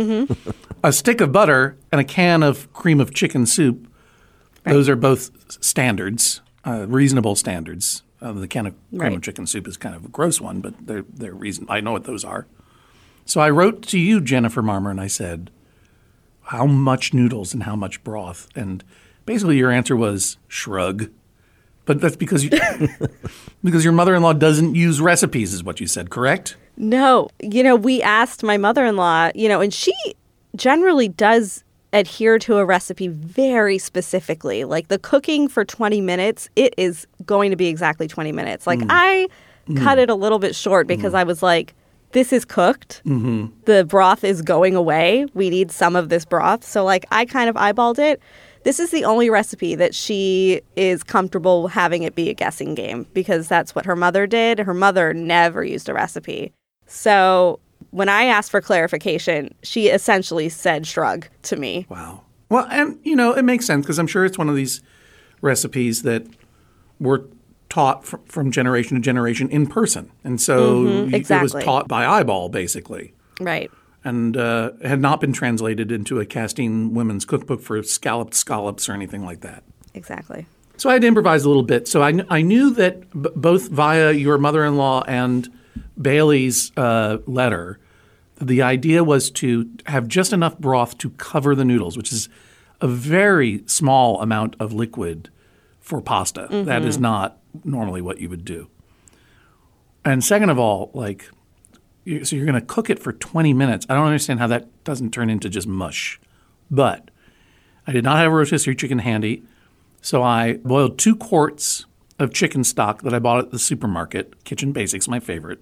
A stick of butter and a can of cream of chicken soup. Those are both standards, uh, reasonable standards. Uh, the can of cream Right. of chicken soup is kind of a gross one, but they're they're reason. I know what those are. So I wrote to you, Jennifer Marmer, and I said, "How much noodles and how much broth?" And basically, your answer was shrug. But that's because you, because your mother-in-law doesn't use recipes, is what you said, correct? No, you know, we asked my mother-in-law, you know, and she generally does adhere to a recipe very specifically. Like the cooking for twenty minutes, it is going to be exactly twenty minutes. Like I cut it a little bit short because I was like, this is cooked. Mm-hmm. The broth is going away. We need some of this broth. So like I kind of eyeballed it. This is the only recipe that she is comfortable having it be a guessing game because that's what her mother did. Her mother never used a recipe. So when I asked for clarification, she essentially said shrug to me. Wow. Well, and, you know, it makes sense because I'm sure it's one of these recipes that were taught fr- from generation to generation in person. And so y- it was exactly. taught by eyeball, basically, Right. and uh, had not been translated into a Castine Women's Cookbook for scalloped scallops or anything like that. Exactly. So I had to improvise a little bit. So I, kn- I knew that b- both via your mother-in-law and Bailey's uh, letter, the idea was to have just enough broth to cover the noodles, which is a very small amount of liquid for pasta. Mm-hmm. That is not normally what you would do. And second of all, like, you, so you're going to cook it for twenty minutes. I don't understand how that doesn't turn into just mush. But I did not have a rotisserie chicken handy. So I boiled two quarts of chicken stock that I bought at the supermarket. Kitchen Basics, my favorite.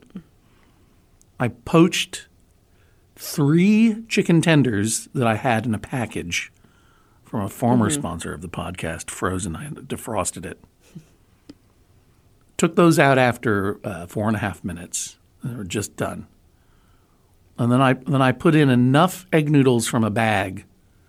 I poached three chicken tenders that I had in a package from a former sponsor of the podcast, Frozen. I defrosted it. Took those out after uh, four and a half minutes. They were just done. and then I then I put in enough egg noodles from a bag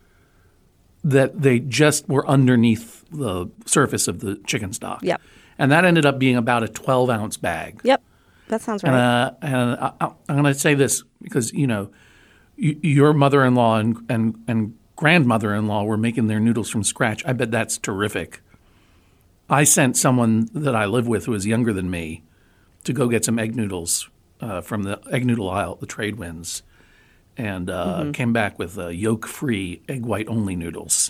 that they just were underneath the surface of the chicken stock. Yep. And that ended up being about a twelve ounce bag. Yep. That sounds right. And, uh, and I, I, I'm going to say this because, you know, y- your mother-in-law and, and, and grandmother-in-law were making their noodles from scratch. I bet that's terrific. I sent someone that I live with who is younger than me to go get some egg noodles uh, from the egg noodle aisle at the Trade Winds, and uh, mm-hmm. came back with uh, yolk-free, egg white-only noodles.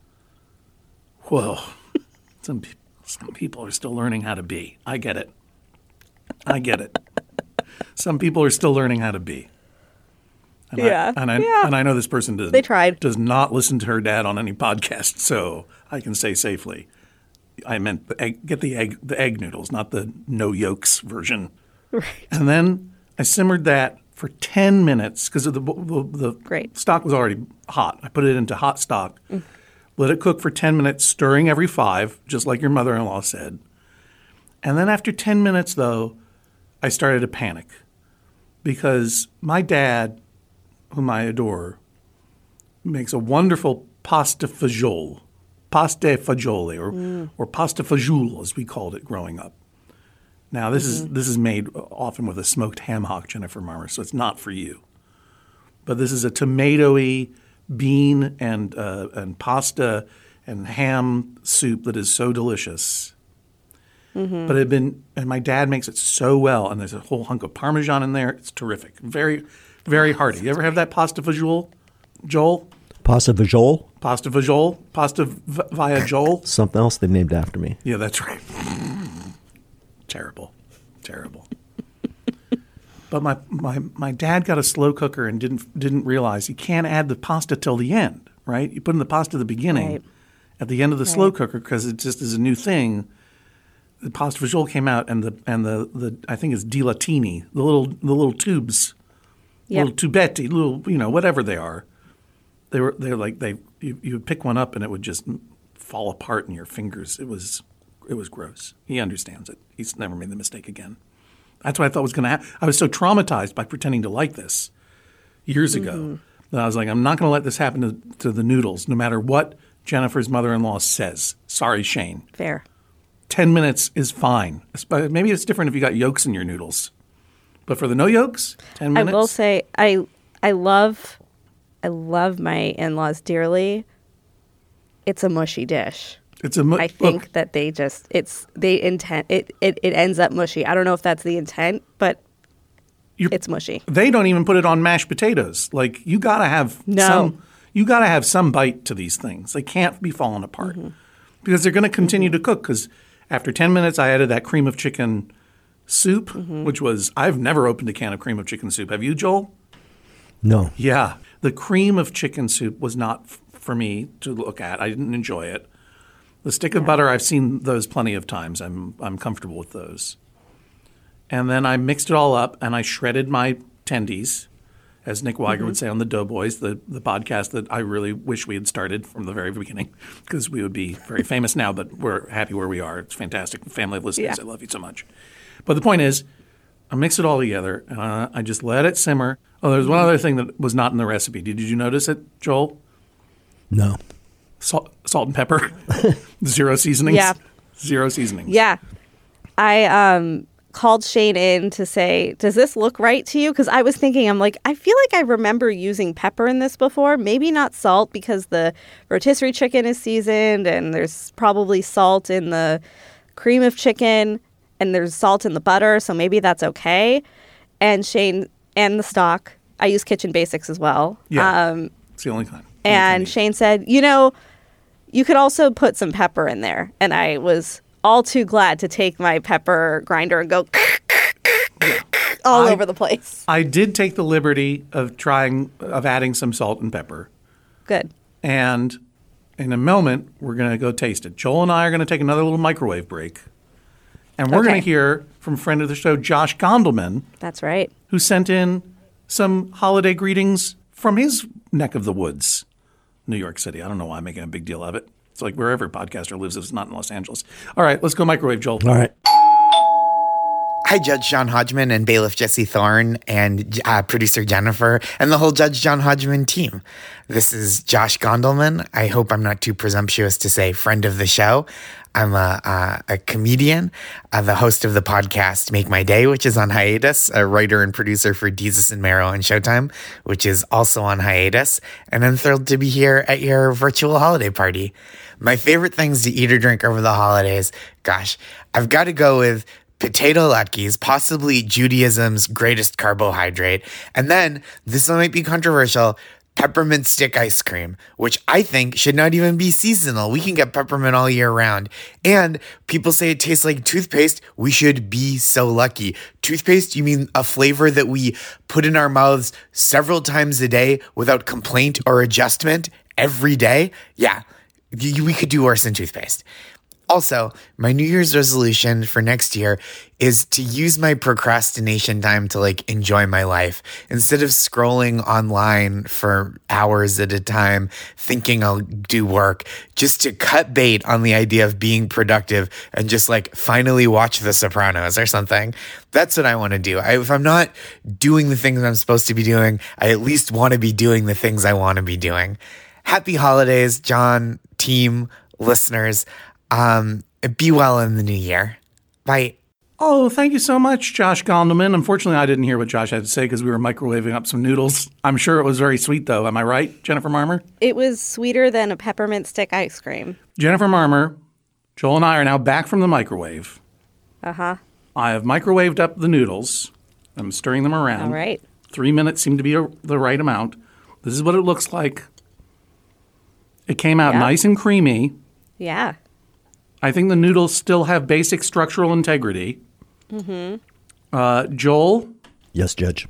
Whoa. some, pe- some people are still learning how to be. I get it. I get it. Some people are still learning how to be. And yeah. I, and, I, yeah. and I know this person does, they tried. does not listen to her dad on any podcast, so I can say safely. I meant the egg, get the egg the egg noodles, not the no yolks version. Right. And then I simmered that for ten minutes because the, the, the Great. stock was already hot. I put it into hot stock, mm. let it cook for ten minutes, stirring every five, just like your mother-in-law said. And then after ten minutes, though, I started to panic because my dad, whom I adore, makes a wonderful pasta fagioli, pasta fagioli, or mm. or pasta fagioli, as we called it growing up. Now, this mm-hmm. is this is made often with a smoked ham hock, Jennifer Marmer, so it's not for you. But this is a tomatoey bean and uh, and pasta and ham soup that is so delicious. Mm-hmm. But it had been, and my dad makes it so well, and there's a whole hunk of Parmesan in there. It's terrific, very, very hearty. You ever have that pasta fagioli, Joel? Pasta fagioli? Pasta fagioli, pasta v- via Joel. Something else they named after me. Yeah, that's right. Terrible, terrible. But my, my my dad got a slow cooker and didn't didn't realize you can't add the pasta till the end, right? You put in the pasta at the beginning, right. at the end of the right. slow cooker because it just is a new thing. The pasta fagioli came out, and the and the, the I think it's dilatini, the little the little tubes, yep. little tubetti, little you know whatever they are. They were they were like they you, you would pick one up and it would just fall apart in your fingers. It was it was gross. He understands it. He's never made the mistake again. That's what I thought was going to happen. I was so traumatized by pretending to like this years ago mm-hmm. that I was like, I'm not going to let this happen to, to the noodles, no matter what Jennifer's mother-in-law says. Sorry, Shane. Fair. Ten minutes is fine. Maybe it's different if you got yolks in your noodles. But for the no yolks, ten minutes. I will say I I love I love my in-laws dearly. It's a mushy dish. It's a mu- I think look, that they just it's they intent it, it it ends up mushy. I don't know if that's the intent, but it's mushy. They don't even put it on mashed potatoes. Like you got to have no. some you got to have some bite to these things. They can't be falling apart. Mm-hmm. Because they're going to continue mm-hmm. to cook because after ten minutes, I added that cream of chicken soup, mm-hmm. which was – I've never opened a can of cream of chicken soup. Have you, Joel? No. Yeah. The cream of chicken soup was not f- for me to look at. I didn't enjoy it. The stick of yeah. butter, I've seen those plenty of times. I'm I'm comfortable with those. And then I mixed it all up, and I shredded my tendies, as Nick Weiger mm-hmm. would say on the Doughboys, the, the podcast that I really wish we had started from the very beginning because we would be very famous now, but we're happy where we are. It's fantastic. Family of listeners, yeah. I love you so much. But the point is, I mix it all together, and uh, I just let it simmer. Oh, there's one other thing that was not in the recipe. Did, did you notice it, Joel? No. Salt, salt and pepper. Zero seasonings. Yeah. Zero seasonings. Yeah. I um, called Shane in to say, does this look right to you? Because I was thinking, I'm like, I feel like I remember using pepper in this before. Maybe not salt because the rotisserie chicken is seasoned and there's probably salt in the cream of chicken and there's salt in the butter. So maybe that's okay. And Shane, and the stock, I use Kitchen Basics as well. Yeah. Um, it's the only kind. And Shane said, you know, you could also put some pepper in there. And I was all too glad to take my pepper grinder and go yeah. all I, over the place. I did take the liberty of trying, of adding some salt and pepper. Good. And in a moment, we're going to go taste it. Joel and I are going to take another little microwave break. And we're okay. going to hear from friend of the show, Josh Gondelman. That's right. Who sent in some holiday greetings from his neck of the woods. New York City. I don't know why I'm making a big deal of it. It's like wherever podcaster lives if it's not in Los Angeles. All right, let's go microwave, Joel. All right. Hi, Judge John Hodgman and bailiff Jesse Thorne and uh, producer Jennifer and the whole Judge John Hodgman team. This is Josh Gondelman. I hope I'm not too presumptuous to say friend of the show. I'm a, uh, a comedian, uh, the host of the podcast Make My Day, which is on hiatus, a writer and producer for Desus and Mero and Showtime, which is also on hiatus. And I'm thrilled to be here at your virtual holiday party. My favorite things to eat or drink over the holidays, gosh, I've got to go with potato latkes, possibly Judaism's greatest carbohydrate. And then, this might be controversial, peppermint stick ice cream, which I think should not even be seasonal. We can get peppermint all year round. And people say it tastes like toothpaste. We should be so lucky. Toothpaste, you mean a flavor that we put in our mouths several times a day without complaint or adjustment every day? Yeah, we could do worse than toothpaste. Also, my New Year's resolution for next year is to use my procrastination time to like enjoy my life instead of scrolling online for hours at a time, thinking I'll do work, just to cut bait on the idea of being productive and just like finally watch The Sopranos or something. That's what I want to do. I, if I'm not doing the things I'm supposed to be doing, I at least want to be doing the things I want to be doing. Happy holidays, John, team, listeners. Um, be well in the new year. Bye. Oh, thank you so much, Josh Gondelman. Unfortunately, I didn't hear what Josh had to say because we were microwaving up some noodles. I'm sure it was very sweet, though. Am I right, Jennifer Marmer? It was sweeter than a peppermint stick ice cream. Jennifer Marmer, Joel and I are now back from the microwave. Uh-huh. I have microwaved up the noodles. I'm stirring them around. All right. Three minutes seemed to be a, the right amount. This is what it looks like. It came out Yeah. nice and creamy. Yeah. I think the noodles still have basic structural integrity. Mm-hmm. Uh, Joel, Yes, Judge.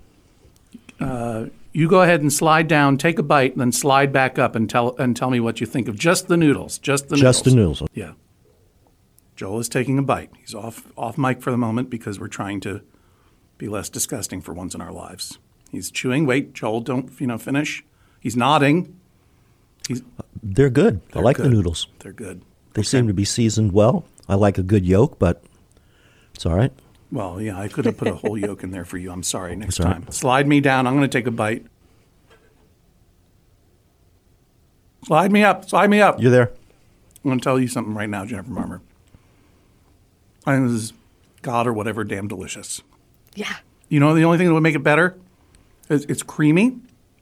you go ahead and slide down, take a bite, and then slide back up and tell and tell me what you think of just the noodles. Just the Just the noodles. noodles. Yeah. Joel is taking a bite. He's off off mic for the moment because we're trying to be less disgusting for once in our lives. He's chewing. Wait, Joel, don't you know finish. He's nodding. He's They're good. I They're like good. the noodles. they're good. They seem to be seasoned well. I like a good yolk, but it's all right. Well, yeah, I could have put a whole yolk in there for you. I'm sorry. Next That's all right. time. Slide me down. I'm going to take a bite. Slide me up. Slide me up. You're there. I'm going to tell you something right now, Jennifer Marmer. I think this is God or whatever damn delicious. Yeah. You know, the only thing that would make it better is it's creamy.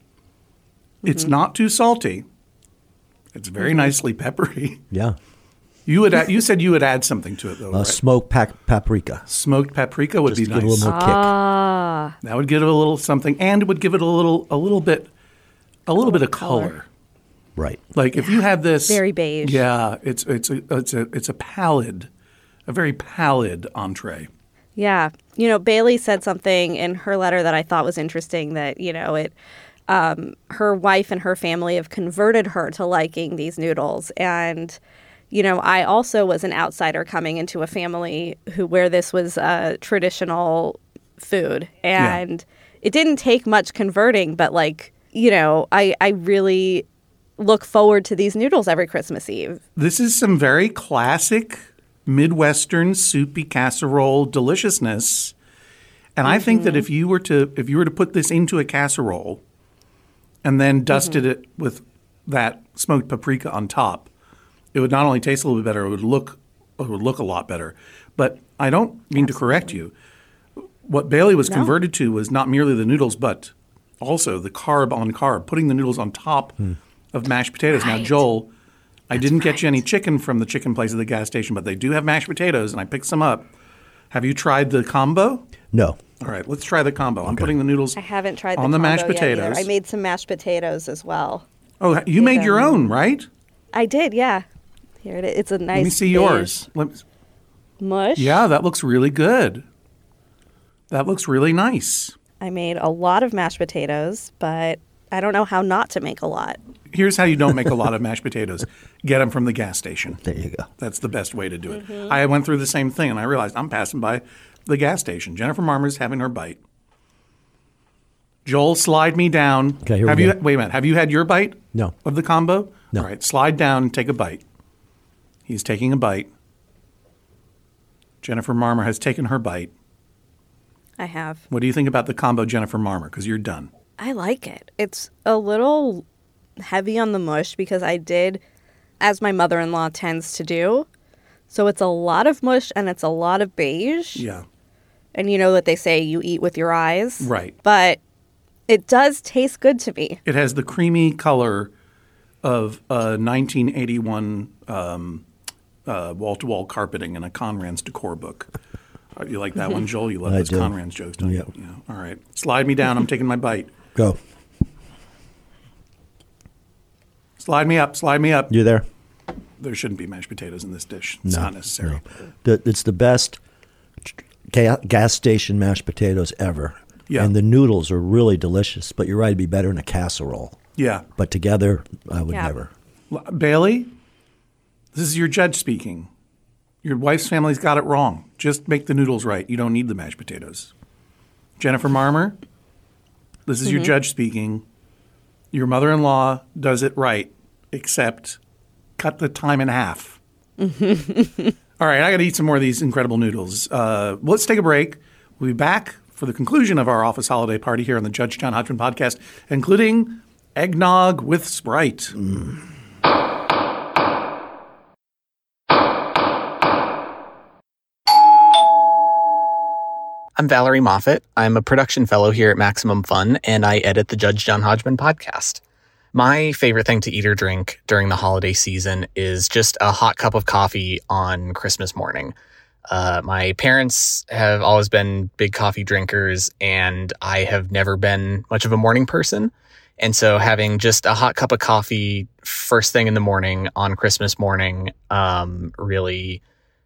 It's not too salty. It's very nicely peppery. Yeah. You would add, you said you would add something to it though, Uh, right? Smoked pac- paprika. Smoked paprika would Just be to give it a nice. little more kick. Ah. That would give it a little something, and it would give it a little, a little bit, a little bit of color. Right. Like if you had this Very beige. Yeah, it's it's a it's a it's a pallid, a very pallid entree. Yeah. You know, Bailey said something in her letter that I thought was interesting that, you know, it um, her wife and her family have converted her to liking these noodles. And, you know, I also was an outsider coming into a family who where this was a traditional food. And it didn't take much converting, but like, you know, I, I really look forward to these noodles every Christmas Eve. This is some very classic Midwestern soupy casserole deliciousness. And I think that if you were to if you were to put this into a casserole and then dusted it with that smoked paprika on top, it would not only taste a little bit better, it would look it would look a lot better. But I don't mean to correct you. What Bailey was converted to was not merely the noodles, but also the carb on carb, putting the noodles on top of mashed potatoes. Now, Joel, I didn't get you any chicken from the chicken place at the gas station, but they do have mashed potatoes, and I picked some up. Have you tried the combo? No. All right, let's try the combo. I'm putting the noodles I haven't tried the on the mashed combo yet either. potatoes. I made some mashed potatoes as well. Oh, you made your own, right? I did, yeah. Here it is. It's a nice Let me see beige yours. Let me, mush. yeah, that looks really good. That looks really nice. I made a lot of mashed potatoes, but I don't know how not to make a lot. Here's how you don't make a lot of mashed potatoes. Get them from the gas station. There you go. That's the best way to do it. I went through the same thing, and I realized I'm passing by the gas station. Jennifer Marmer's having her bite. Joel, slide me down. Okay, here we have you? go. Wait a minute. Have you had your bite? No. Of the combo? No. All right, slide down and take a bite. He's taking a bite. Jennifer Marmer has taken her bite. I have. What do you think about the combo Jennifer Marmer? Because you're done. I like it. It's a little heavy on the mush because I did, as my mother-in-law tends to do. So it's a lot of mush and it's a lot of beige. Yeah. And you know what they say, you eat with your eyes. Right. But it does taste good to me. It has the creamy color of a nineteen eighty-one um, uh, wall-to-wall carpeting in a Conran's decor book. Uh, You like that one, Joel? You love I those do. Conran's jokes, don't Yep. you? Yeah. All right. Slide me down. I'm taking my bite. Go. Slide me up. Slide me up. You there? There shouldn't be mashed potatoes in this dish. It's No, not necessary. The, it's the best ga- gas station mashed potatoes ever. Yeah. And the noodles are really delicious, but you're right, it'd be better in a casserole. Yeah. But together, I would Yeah. never. L- Bailey, this is your judge speaking. Your wife's family's got it wrong. Just make the noodles right. You don't need the mashed potatoes. Jennifer Marmer, this is your judge speaking. Your mother-in-law does it right, except cut the time in half. All right, I got to eat some more of these incredible noodles. Uh, let's take a break. We'll be back for the conclusion of our office holiday party here on the Judge John Hodgman podcast, including eggnog with Sprite. I'm Valerie Moffat. I'm a production fellow here at Maximum Fun, and I edit the Judge John Hodgman podcast. My favorite thing to eat or drink during the holiday season is just a hot cup of coffee on Christmas morning. Uh, my parents have always been big coffee drinkers, and I have never been much of a morning person. And so having just a hot cup of coffee first thing in the morning on Christmas morning um, really...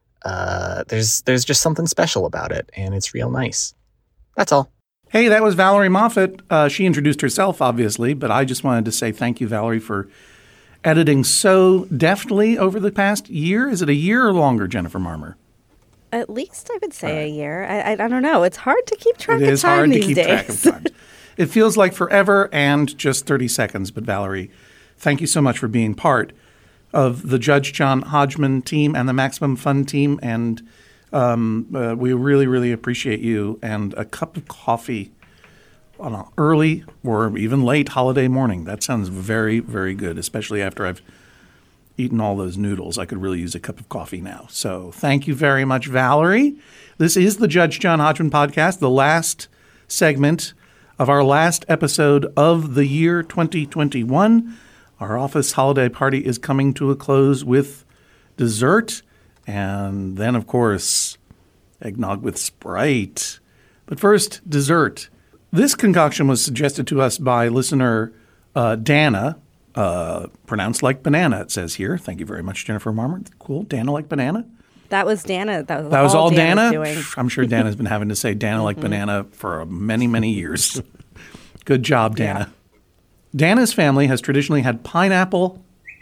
Uh, there's there's just something special about it, and it's real nice. That's all. Hey, that was Valerie Moffat. Uh, she introduced herself, obviously, but I just wanted to say thank you, Valerie, for editing so deftly over the past year. Is it a year or longer, Jennifer Marmer? At least I would say a year. I, I I don't know. It's hard to keep track It of is time hard to these keep days. track of time. It feels like forever and just thirty seconds. But Valerie, thank you so much for being part of the Judge John Hodgman team and the Maximum Fun team. And um, uh, we really, really appreciate you. And a cup of coffee on an early or even late holiday morning. That sounds very, very good, especially after I've eaten all those noodles. I could really use a cup of coffee now. So thank you very much, Valerie. This is the Judge John Hodgman podcast, the last segment of our last episode of the year twenty twenty-one. Our office holiday party is coming to a close with dessert and then, of course, eggnog with Sprite. But first, dessert. This concoction was suggested to us by listener uh, Dana, uh, pronounced like banana, it says here. Thank you very much, Jennifer Marmer. Cool. Dana like banana? That was Dana. That was That was all, all Dana's Dana? doing. I'm sure Dana's been having to say Dana like banana for many, many years. Good job, Dana. Dana's family has traditionally had pineapple.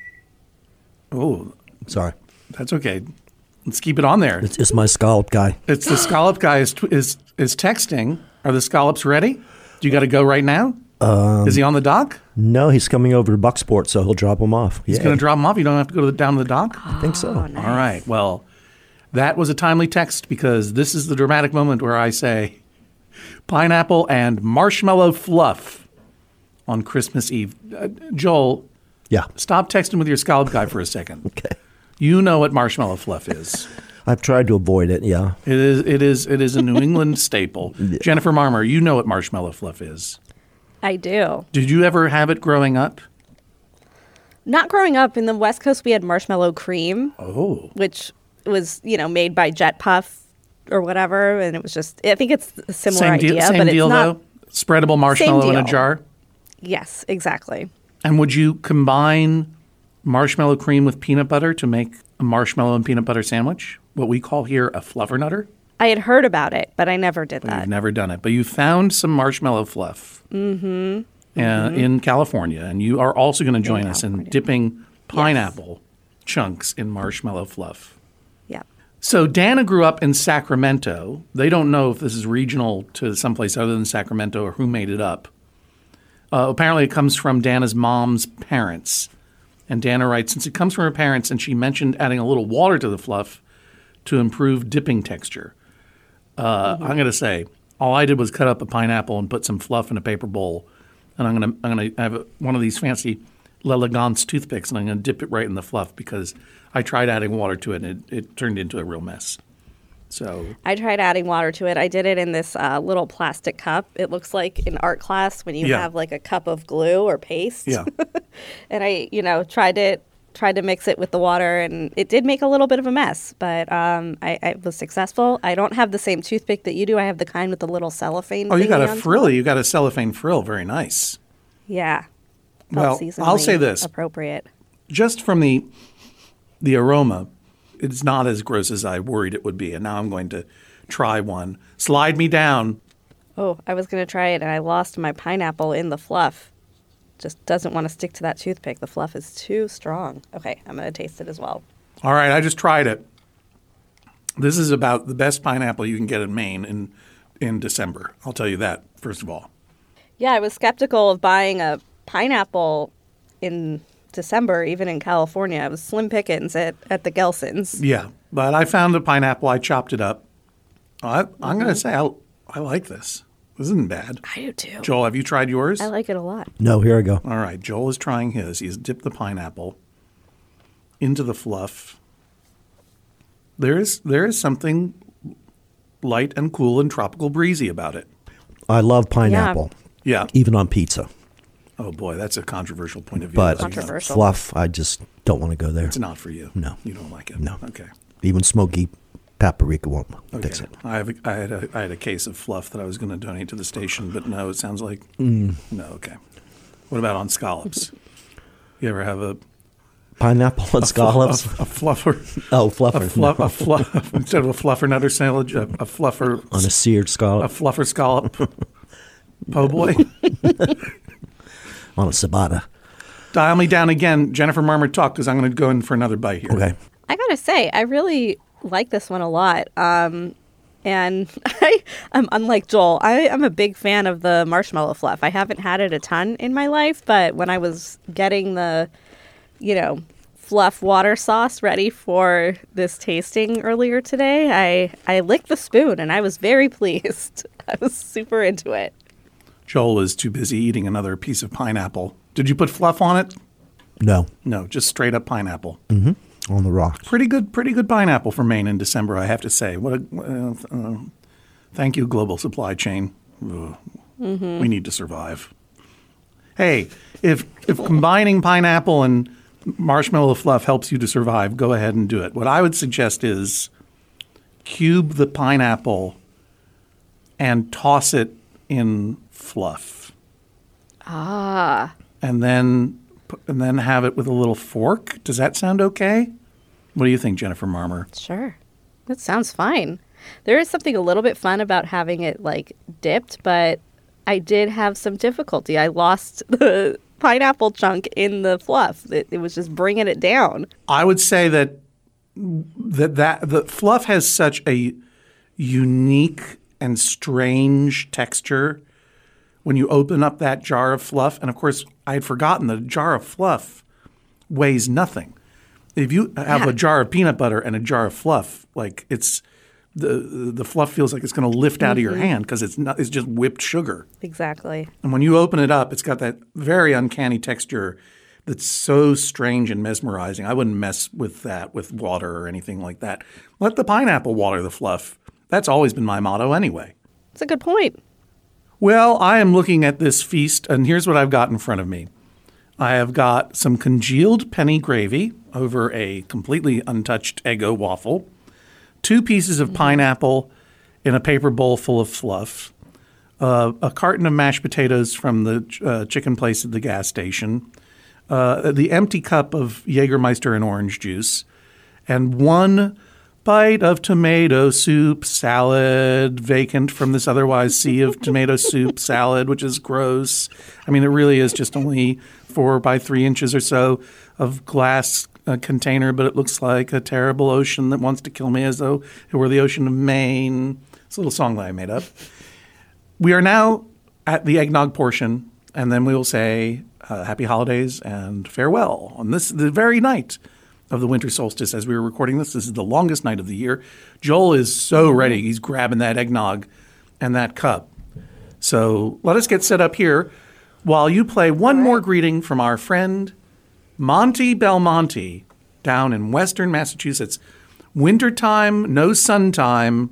Oh, Sorry. that's okay. Let's keep it on there. It's, it's my scallop guy. It's the scallop guy is is is texting. Are the scallops ready? Do you got to go right now? Um, is he on the dock? No, he's coming over to Bucksport, so he'll drop them off. He's Yeah, going to drop him off. You don't have to go to the, down to the dock. I think so. All right. Well, that was a timely text because this is the dramatic moment where I say pineapple and marshmallow fluff on Christmas Eve. Uh, Joel, Yeah. stop texting with your scallop guy for a second. Okay. You know what marshmallow fluff is. I've tried to avoid it, yeah. It is it is it is a New England staple. Jennifer Marmer, you know what marshmallow fluff is. I do. Did you ever have it growing up? Not growing up in the West Coast, we had marshmallow cream, Oh. which was, you know, made by Jet Puff or whatever, and it was just. I think it's a similar Same idea, deal, same but deal it's not. though. Spreadable marshmallow in a deal. jar. Yes, exactly. And would you combine marshmallow cream with peanut butter to make a marshmallow and peanut butter sandwich? What we call here a fluffernutter? I had heard about it, but I never did But that. you've never done it. But you found some marshmallow fluff mm-hmm. Uh, Mm-hmm. in California. And you are also going to join us in California. dipping pineapple chunks in marshmallow fluff. Yeah. So Dana grew up in Sacramento. They don't know if this is regional to someplace other than Sacramento or who made it up. Uh, apparently it comes from Dana's mom's parents. And Dana writes, since it comes from her parents and she mentioned adding a little water to the fluff to improve dipping texture. Uh, I'm going to say, all I did was cut up a pineapple and put some fluff in a paper bowl. And I'm going to I'm gonna have a, one of these fancy L'Elegance toothpicks, and I'm going to dip it right in the fluff because I tried adding water to it, and it, it turned into a real mess. So I tried adding water to it. I did it in this uh, little plastic cup. It looks like in art class when you Yeah. have like a cup of glue or paste. Yeah. And I, you know, tried it, tried to mix it with the water, and it did make a little bit of a mess. But um, I, I was successful. I don't have the same toothpick that you do. I have the kind with the little cellophane. Oh, you got thingy a on top. frill. You got a cellophane frill. Very nice. Yeah. Felt Well, I'll say seasonally this. appropriate. Just from the the aroma, it's not as gross as I worried it would be. And now I'm going to try one. Slide me down. Oh, I was going to try it, and I lost my pineapple in the fluff. Just doesn't want to stick to that toothpick. The fluff is too strong. Okay, I'm going to taste it as well. All right, I just tried it. This is about the best pineapple you can get in Maine in in December. I'll tell you that, first of all. Yeah, I was skeptical of buying a pineapple in December, even in California. It was slim pickings at, at the Gelson's. Yeah, but I found a pineapple. I chopped it up. I, I'm Mm-hmm. going to say I, I like this. This isn't bad. I do too. Joel, have you tried yours? I like it a lot. No, here I go. All right, Joel is trying his. He's dipped the pineapple into the fluff. There is there is something light and cool and tropical breezy about it. I love pineapple, Yeah. even on pizza. Oh boy, that's a controversial point of view. But isn't it? Controversial. fluff, I just don't want to go there. It's not for you. No. You don't like it. No. Okay. Even smoky paprika won't fix Okay. it. I have a, I had a I had a case of fluff that I was going to donate to the station, but no, it sounds like Mm. no. Okay. What about on scallops? You ever have a Pineapple and a, scallops? fl- a, a fluffer? oh, A fluffer. fluff, no. a fluff instead of a fluffernutter sandwich, a, a fluffer On a seared a scallop. fluffer scallop. Po' boy. On a ciabatta. Dial me down again, Jennifer Marmer. Talk, because I'm going to go in for another bite here. Okay. I gotta say, I really like this one a lot. Um, and I, I'm unlike Joel. I am a big fan of the marshmallow fluff. I haven't had it a ton in my life, but when I was getting the, you know, fluff water sauce ready for this tasting earlier today, I I licked the spoon and I was very pleased. I was super into it. Joel is too busy eating another piece of pineapple. Did you put fluff on it? No, No, just straight up pineapple. on the rocks. Pretty good, pretty good pineapple for Maine in December, I have to say. What a uh, uh, thank you, global supply chain. Ugh. We need to survive. Hey, if if combining pineapple and marshmallow fluff helps you to survive, go ahead and do it. What I would suggest is cube the pineapple and toss it in fluff, Ah, and then and then have it with a little fork. Does that sound okay? What do you think, Jennifer Marmer? sure. That sounds fine. There is something a little bit fun about having it like dipped, but I did have some difficulty. I lost the pineapple chunk in the fluff. It, it was just bringing it down. I would say that that that the fluff has such a unique and strange texture when you open up that jar of fluff. And of course, I had forgotten that a jar of fluff weighs nothing. If you have Yeah. a jar of peanut butter and a jar of fluff, like it's the the fluff feels like it's going to lift out of your hand because it's not it's just whipped sugar. Exactly. And when you open it up, it's got that very uncanny texture that's so strange and mesmerizing. I wouldn't mess with that with water or anything like that. Let the pineapple water the fluff. That's always been my motto anyway. It's a good point. Well, I am looking at this feast, and here's what I've got in front of me. I have got some congealed penny gravy over a completely untouched Eggo waffle, two pieces of pineapple in a paper bowl full of fluff, uh, a carton of mashed potatoes from the uh, chicken place at the gas station, uh, the empty cup of Jägermeister and orange juice, and one bite of tomato soup salad vacant from this otherwise sea of tomato soup salad, which is gross. I mean, it really is just only four by three inches or so of glass uh, container, but it looks like a terrible ocean that wants to kill me as though it were the ocean of Maine. It's a little song that I made up. We are now at the eggnog portion, and then we will say uh, happy holidays and farewell on this the very night of the winter solstice. As we were recording this, this is the longest night of the year. Joel is so ready. He's grabbing that eggnog and that cup. So let us get set up here while you play one more greeting from our friend Monty Belmonte down in western Massachusetts. Wintertime, no sun time,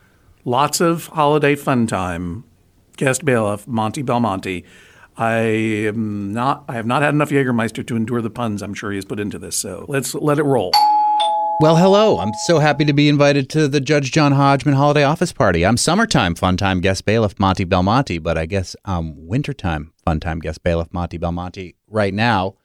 lots of holiday fun time. Guest bailiff, Monty Belmonte. I am not. I have not had enough Jägermeister to endure the puns I'm sure he has put into this. So let's let it roll. Well, hello. I'm so happy to be invited to the Judge John Hodgman holiday office party. I'm summertime fun time guest bailiff Monty Belmonte, but I guess I'm wintertime fun time guest bailiff Monty Belmonte right now.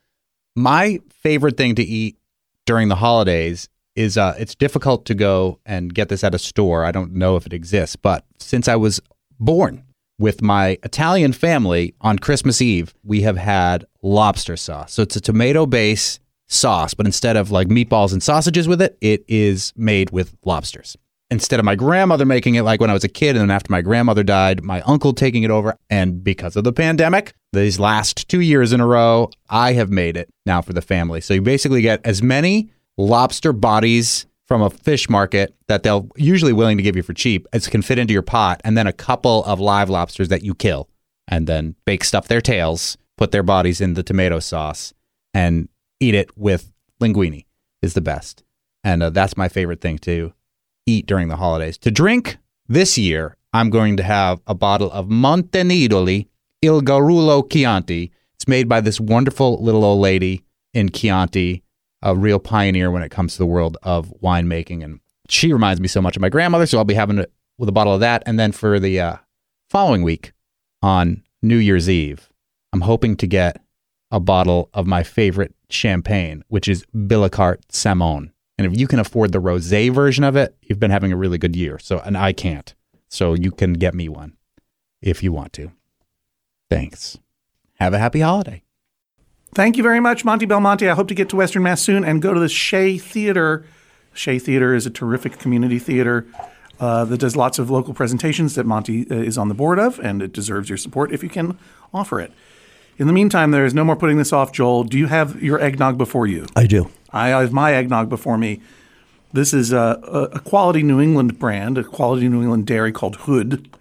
My favorite thing to eat during the holidays is uh, it's difficult to go and get this at a store. I don't know if it exists, but since I was born with my Italian family on Christmas Eve, we have had lobster sauce. So it's a tomato base sauce, but instead of like meatballs and sausages with it, it is made with lobsters. Instead of my grandmother making it like when I was a kid, and then after my grandmother died, my uncle taking it over. And because of the pandemic, these last two years in a row, I have made it now for the family. So you basically get as many lobster bodies from a fish market that they'll usually willing to give you for cheap as can fit into your pot, and then a couple of live lobsters that you kill and then bake stuff their tails, put their bodies in the tomato sauce, and eat it with linguine is the best. And uh, that's my favorite thing to eat during the holidays. To drink this year, I'm going to have a bottle of Montenidoli Il Garullo Chianti. It's made by this wonderful little old lady in Chianti, a real pioneer when it comes to the world of winemaking. And she reminds me so much of my grandmother, so I'll be having it with a bottle of that. And then for the uh, following week on New Year's Eve, I'm hoping to get a bottle of my favorite champagne, which is Billecart Samon. And if you can afford the rosé version of it, you've been having a really good year. So, and I can't. So you can get me one if you want to. Thanks. Have a happy holiday. Thank you very much, Monty Belmonte. I hope to get to Western Mass soon and go to the Shea Theater. Shea Theater is a terrific community theater uh, that does lots of local presentations that Monty uh, is on the board of, and it deserves your support if you can offer it. In the meantime, there is no more putting this off. Joel, do you have your eggnog before you? I do. I have my eggnog before me. This is a, a quality New England brand, a quality New England dairy called Hood.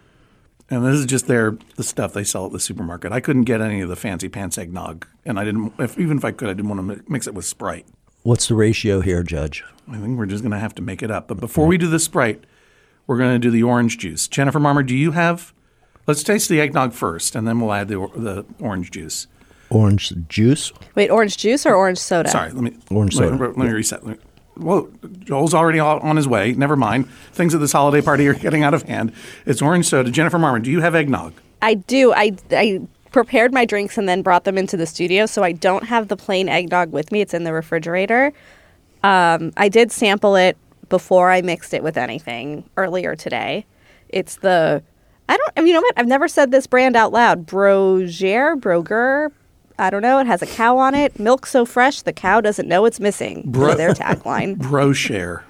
And this is just their the stuff they sell at the supermarket. I couldn't get any of the fancy pants eggnog, and I didn't. If, even if I could, I didn't want to mix it with Sprite. What's the ratio here, Judge? I think we're just going to have to make it up. But before we do the Sprite, we're going to do the orange juice. Jennifer Marmer, do you have? Let's taste the eggnog first, and then we'll add the the orange juice. Orange juice? Wait, orange juice or orange soda? Sorry, let me Orange let, soda. Let, me reset. Let me, whoa, Joel's already on his way. Never mind. Things at this holiday party are getting out of hand. It's orange soda. Jennifer Marmer, do you have eggnog? I do. I, I prepared my drinks and then brought them into the studio, so I don't have the plain eggnog with me. It's in the refrigerator. Um, I did sample it before I mixed it with anything earlier today. It's the, I don't, you know what? I've never said this brand out loud. Broger, Broger. I don't know. It has a cow on it. Milk so fresh, the cow doesn't know it's missing. Bro- their tagline. Broshare.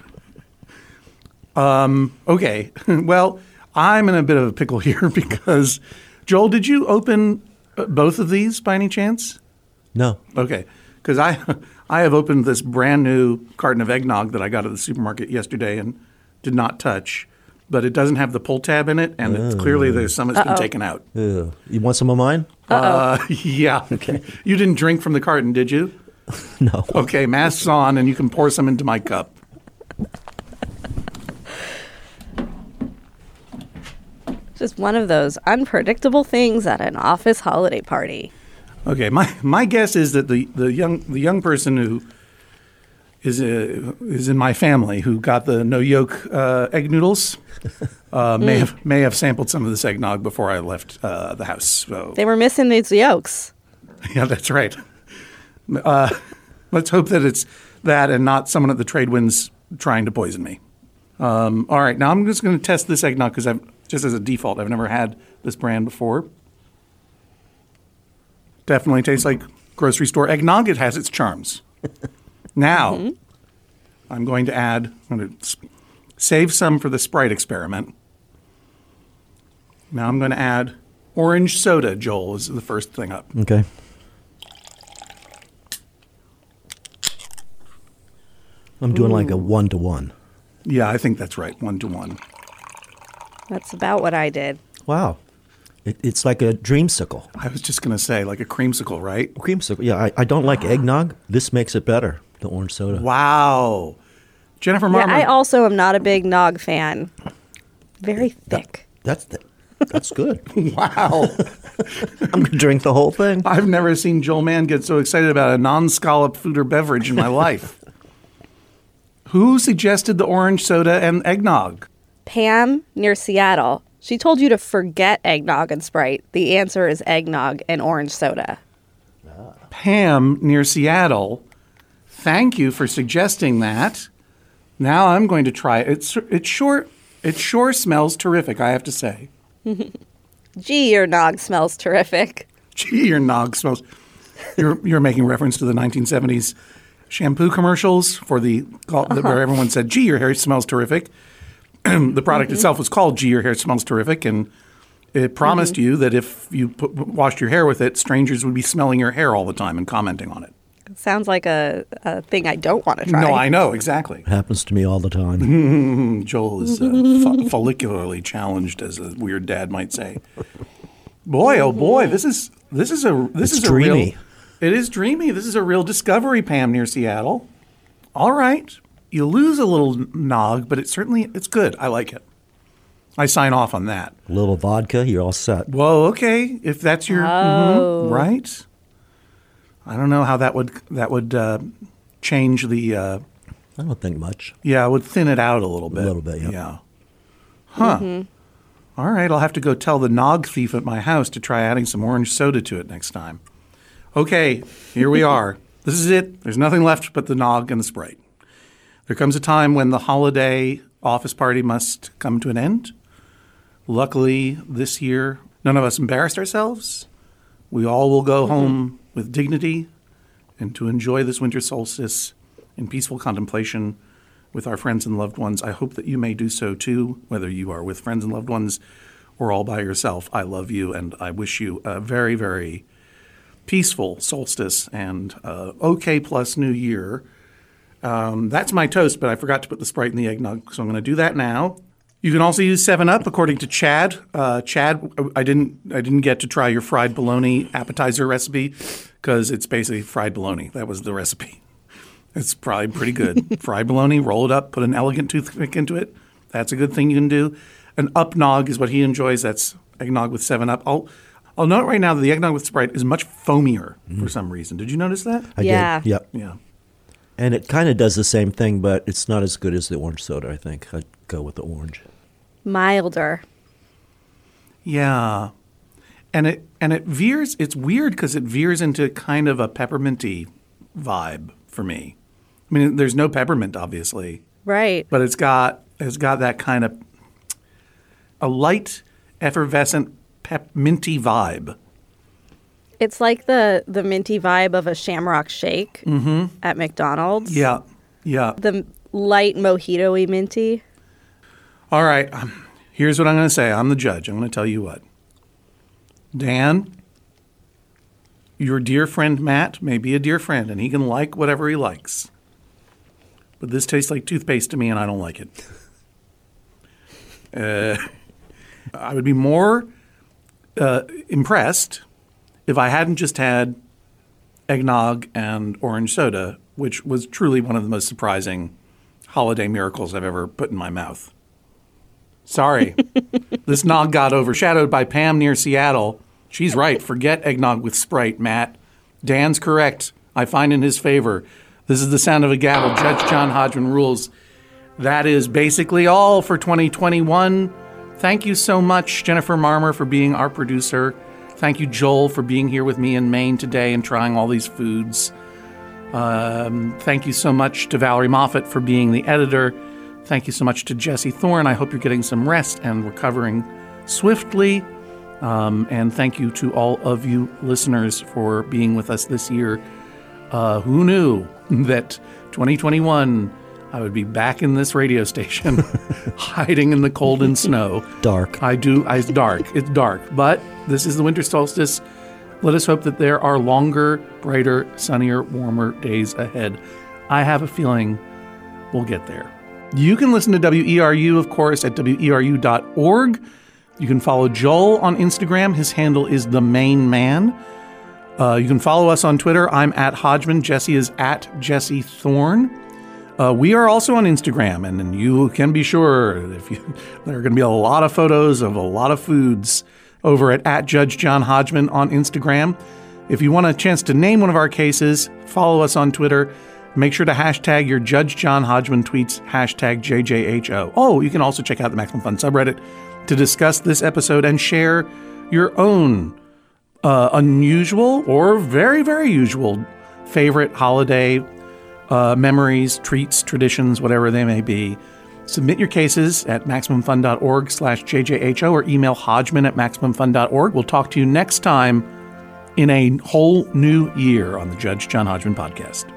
Um, okay. Well, I'm in a bit of a pickle here because, Joel, did you open both of these by any chance? No. Okay. Because I, I have opened this brand new carton of eggnog that I got at the supermarket yesterday and did not touch. But it doesn't have the pull tab in it, and it's clearly there's some that's been taken out. Ew. You want some of mine? Uh, yeah. Okay. You didn't drink from the carton, did you? No. Okay, masks on, and you can pour some into my cup. Just one of those unpredictable things at an office holiday party. Okay, my, my guess is that the, the young the young person who is uh, is in my family who got the no yolk uh, egg noodles uh, may mm. have may have sampled some of this eggnog before I left uh, the house. So. They were missing these yolks. Yeah, that's right. Uh, let's hope that it's that and not someone at the Tradewinds trying to poison me. Um, all right, now I'm just going to test this eggnog because I've just as a default, I've never had this brand before. Definitely tastes like grocery store eggnog. It has its charms. Now, mm-hmm. I'm going to add, I'm going to save some for the Sprite experiment. Now I'm going to add orange soda, Joel, is the first thing up. Okay. I'm doing Ooh. like a one-to-one. Yeah, I think that's right, one to one. That's about what I did. Wow. It, it's like a dreamsicle. I was just going to say, like a creamsicle, right? Creamsicle. Yeah, I, I don't like eggnog. This makes it better, the orange soda. Wow. Jennifer Yeah, Marmor. I also am not a big nog fan. Very thick. That's the, that's good. Wow. I'm going to drink the whole thing. I've never seen Joel Mann get so excited about a non-scalloped food or beverage in my life. Who suggested the orange soda and eggnog? Pam near Seattle. She told you to forget eggnog and Sprite. The answer is eggnog and orange soda. Pam near Seattle. Thank you for suggesting that. Now I'm going to try it. It's it sure it sure smells terrific, I have to say. Gee, your nog smells terrific. Gee, your nog smells. You're you're making reference to the nineteen seventies shampoo commercials for the uh-huh. where everyone said, "Gee, your hair smells terrific." The product mm-hmm. itself was called "Gee, your hair smells terrific," and it promised mm-hmm. you that if you put, washed your hair with it, strangers would be smelling your hair all the time and commenting on it. Sounds like a, a thing I don't want to try. No, I know, exactly. It happens to me all the time. Joel is uh, fo- follicularly challenged, as a weird dad might say. Boy, oh boy, this is this is a this it's is a dreamy. real. It is dreamy. This is a real discovery, Pam, near Seattle. All right, you lose a little nog, but it's certainly it's good. I like it. I sign off on that. A little vodka, you're all set. Whoa, okay. If that's your oh. mm-hmm, right. I don't know how that would that would uh, change the. Uh, I don't think much. Yeah, it would thin it out a little bit. A little bit, yeah. Yeah. Huh. Mm-hmm. All right, I'll have to go tell the nog thief at my house to try adding some orange soda to it next time. Okay, here we are. This is it. There's nothing left but the nog and the Sprite. There comes a time when the holiday office party must come to an end. Luckily, this year, none of us embarrassed ourselves. We all will go mm-hmm. home with dignity and to enjoy this winter solstice in peaceful contemplation with our friends and loved ones. I hope that you may do so too, whether you are with friends and loved ones or all by yourself. I love you, and I wish you a very, very peaceful solstice and uh, okay plus new year. Um, that's my toast, but I forgot to put the Sprite in the eggnog, so I'm going to do that now. You can also use seven up, according to Chad. Uh, Chad, I didn't I didn't get to try your fried bologna appetizer recipe because it's basically fried bologna. That was the recipe. It's probably pretty good. Fried bologna, roll it up, put an elegant toothpick into it. That's a good thing you can do. An up nog is what he enjoys. That's eggnog with seven up. I'll I'll note right now that the eggnog with Sprite is much foamier mm. for some reason. Did you notice that? I yeah. did. Yep. Yeah. And it kind of does the same thing, but it's not as good as the orange soda, I think. I'd go with the orange. Milder. Yeah. And it and it veers, it's weird because it veers into kind of a pepperminty vibe for me. I mean, there's no peppermint, obviously. Right. But it's got it's got that kind of a light, effervescent, pep minty vibe. It's like the, the minty vibe of a Shamrock Shake mm-hmm. at McDonald's. Yeah, yeah. The light mojito-y minty. All right. Um, here's what I'm going to say. I'm the judge. I'm going to tell you what. Dan, your dear friend Matt may be a dear friend, and he can like whatever he likes. But this tastes like toothpaste to me, and I don't like it. Uh, I would be more uh, impressed if I hadn't just had eggnog and orange soda, which was truly one of the most surprising holiday miracles I've ever put in my mouth. Sorry. This nog got overshadowed by Pam near Seattle. She's right. Forget eggnog with Sprite, Matt. Dan's correct. I find in his favor. This is the sound of a gavel. Judge John Hodgman rules. That is basically all for twenty twenty-one. Thank you so much, Jennifer Marmor, for being our producer. Thank you, Joel, for being here with me in Maine today and trying all these foods. Um, thank you so much to Valerie Moffat for being the editor. Thank you so much to Jesse Thorne. I hope you're getting some rest and recovering swiftly. Um, and thank you to all of you listeners for being with us this year. Uh, who knew that twenty twenty-one I would be back in this radio station, hiding in the cold and snow. Dark. I do. I, it's dark. It's dark. But this is the winter solstice. Let us hope that there are longer, brighter, sunnier, warmer days ahead. I have a feeling we'll get there. You can listen to W E R U, of course, at W E R U dot org. You can follow Joel on Instagram. His handle is The Main Man. Uh, you can follow us on Twitter. I'm at Hodgman. Jesse is at Jesse Thorne. Uh, we are also on Instagram, and, and you can be sure if you, there are going to be a lot of photos of a lot of foods over at, at Judge John Hodgman on Instagram. If you want a chance to name one of our cases, follow us on Twitter. Make sure to hashtag your Judge John Hodgman tweets, hashtag J J H O. Oh, you can also check out the Maximum Fun subreddit to discuss this episode and share your own uh, unusual or very, very usual favorite holiday uh, memories, treats, traditions, whatever they may be. Submit your cases at MaximumFun.org slash JJHO or email Hodgman at MaximumFun dot org. We'll talk to you next time in a whole new year on the Judge John Hodgman podcast.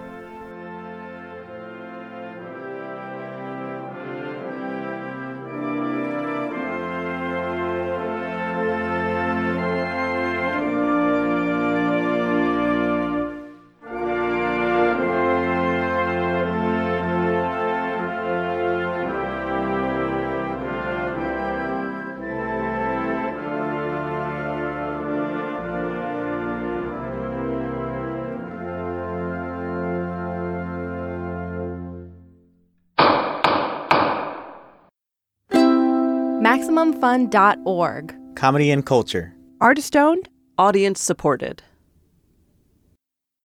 Maximum Fun dot org. Comedy and culture. Artist owned. Audience supported.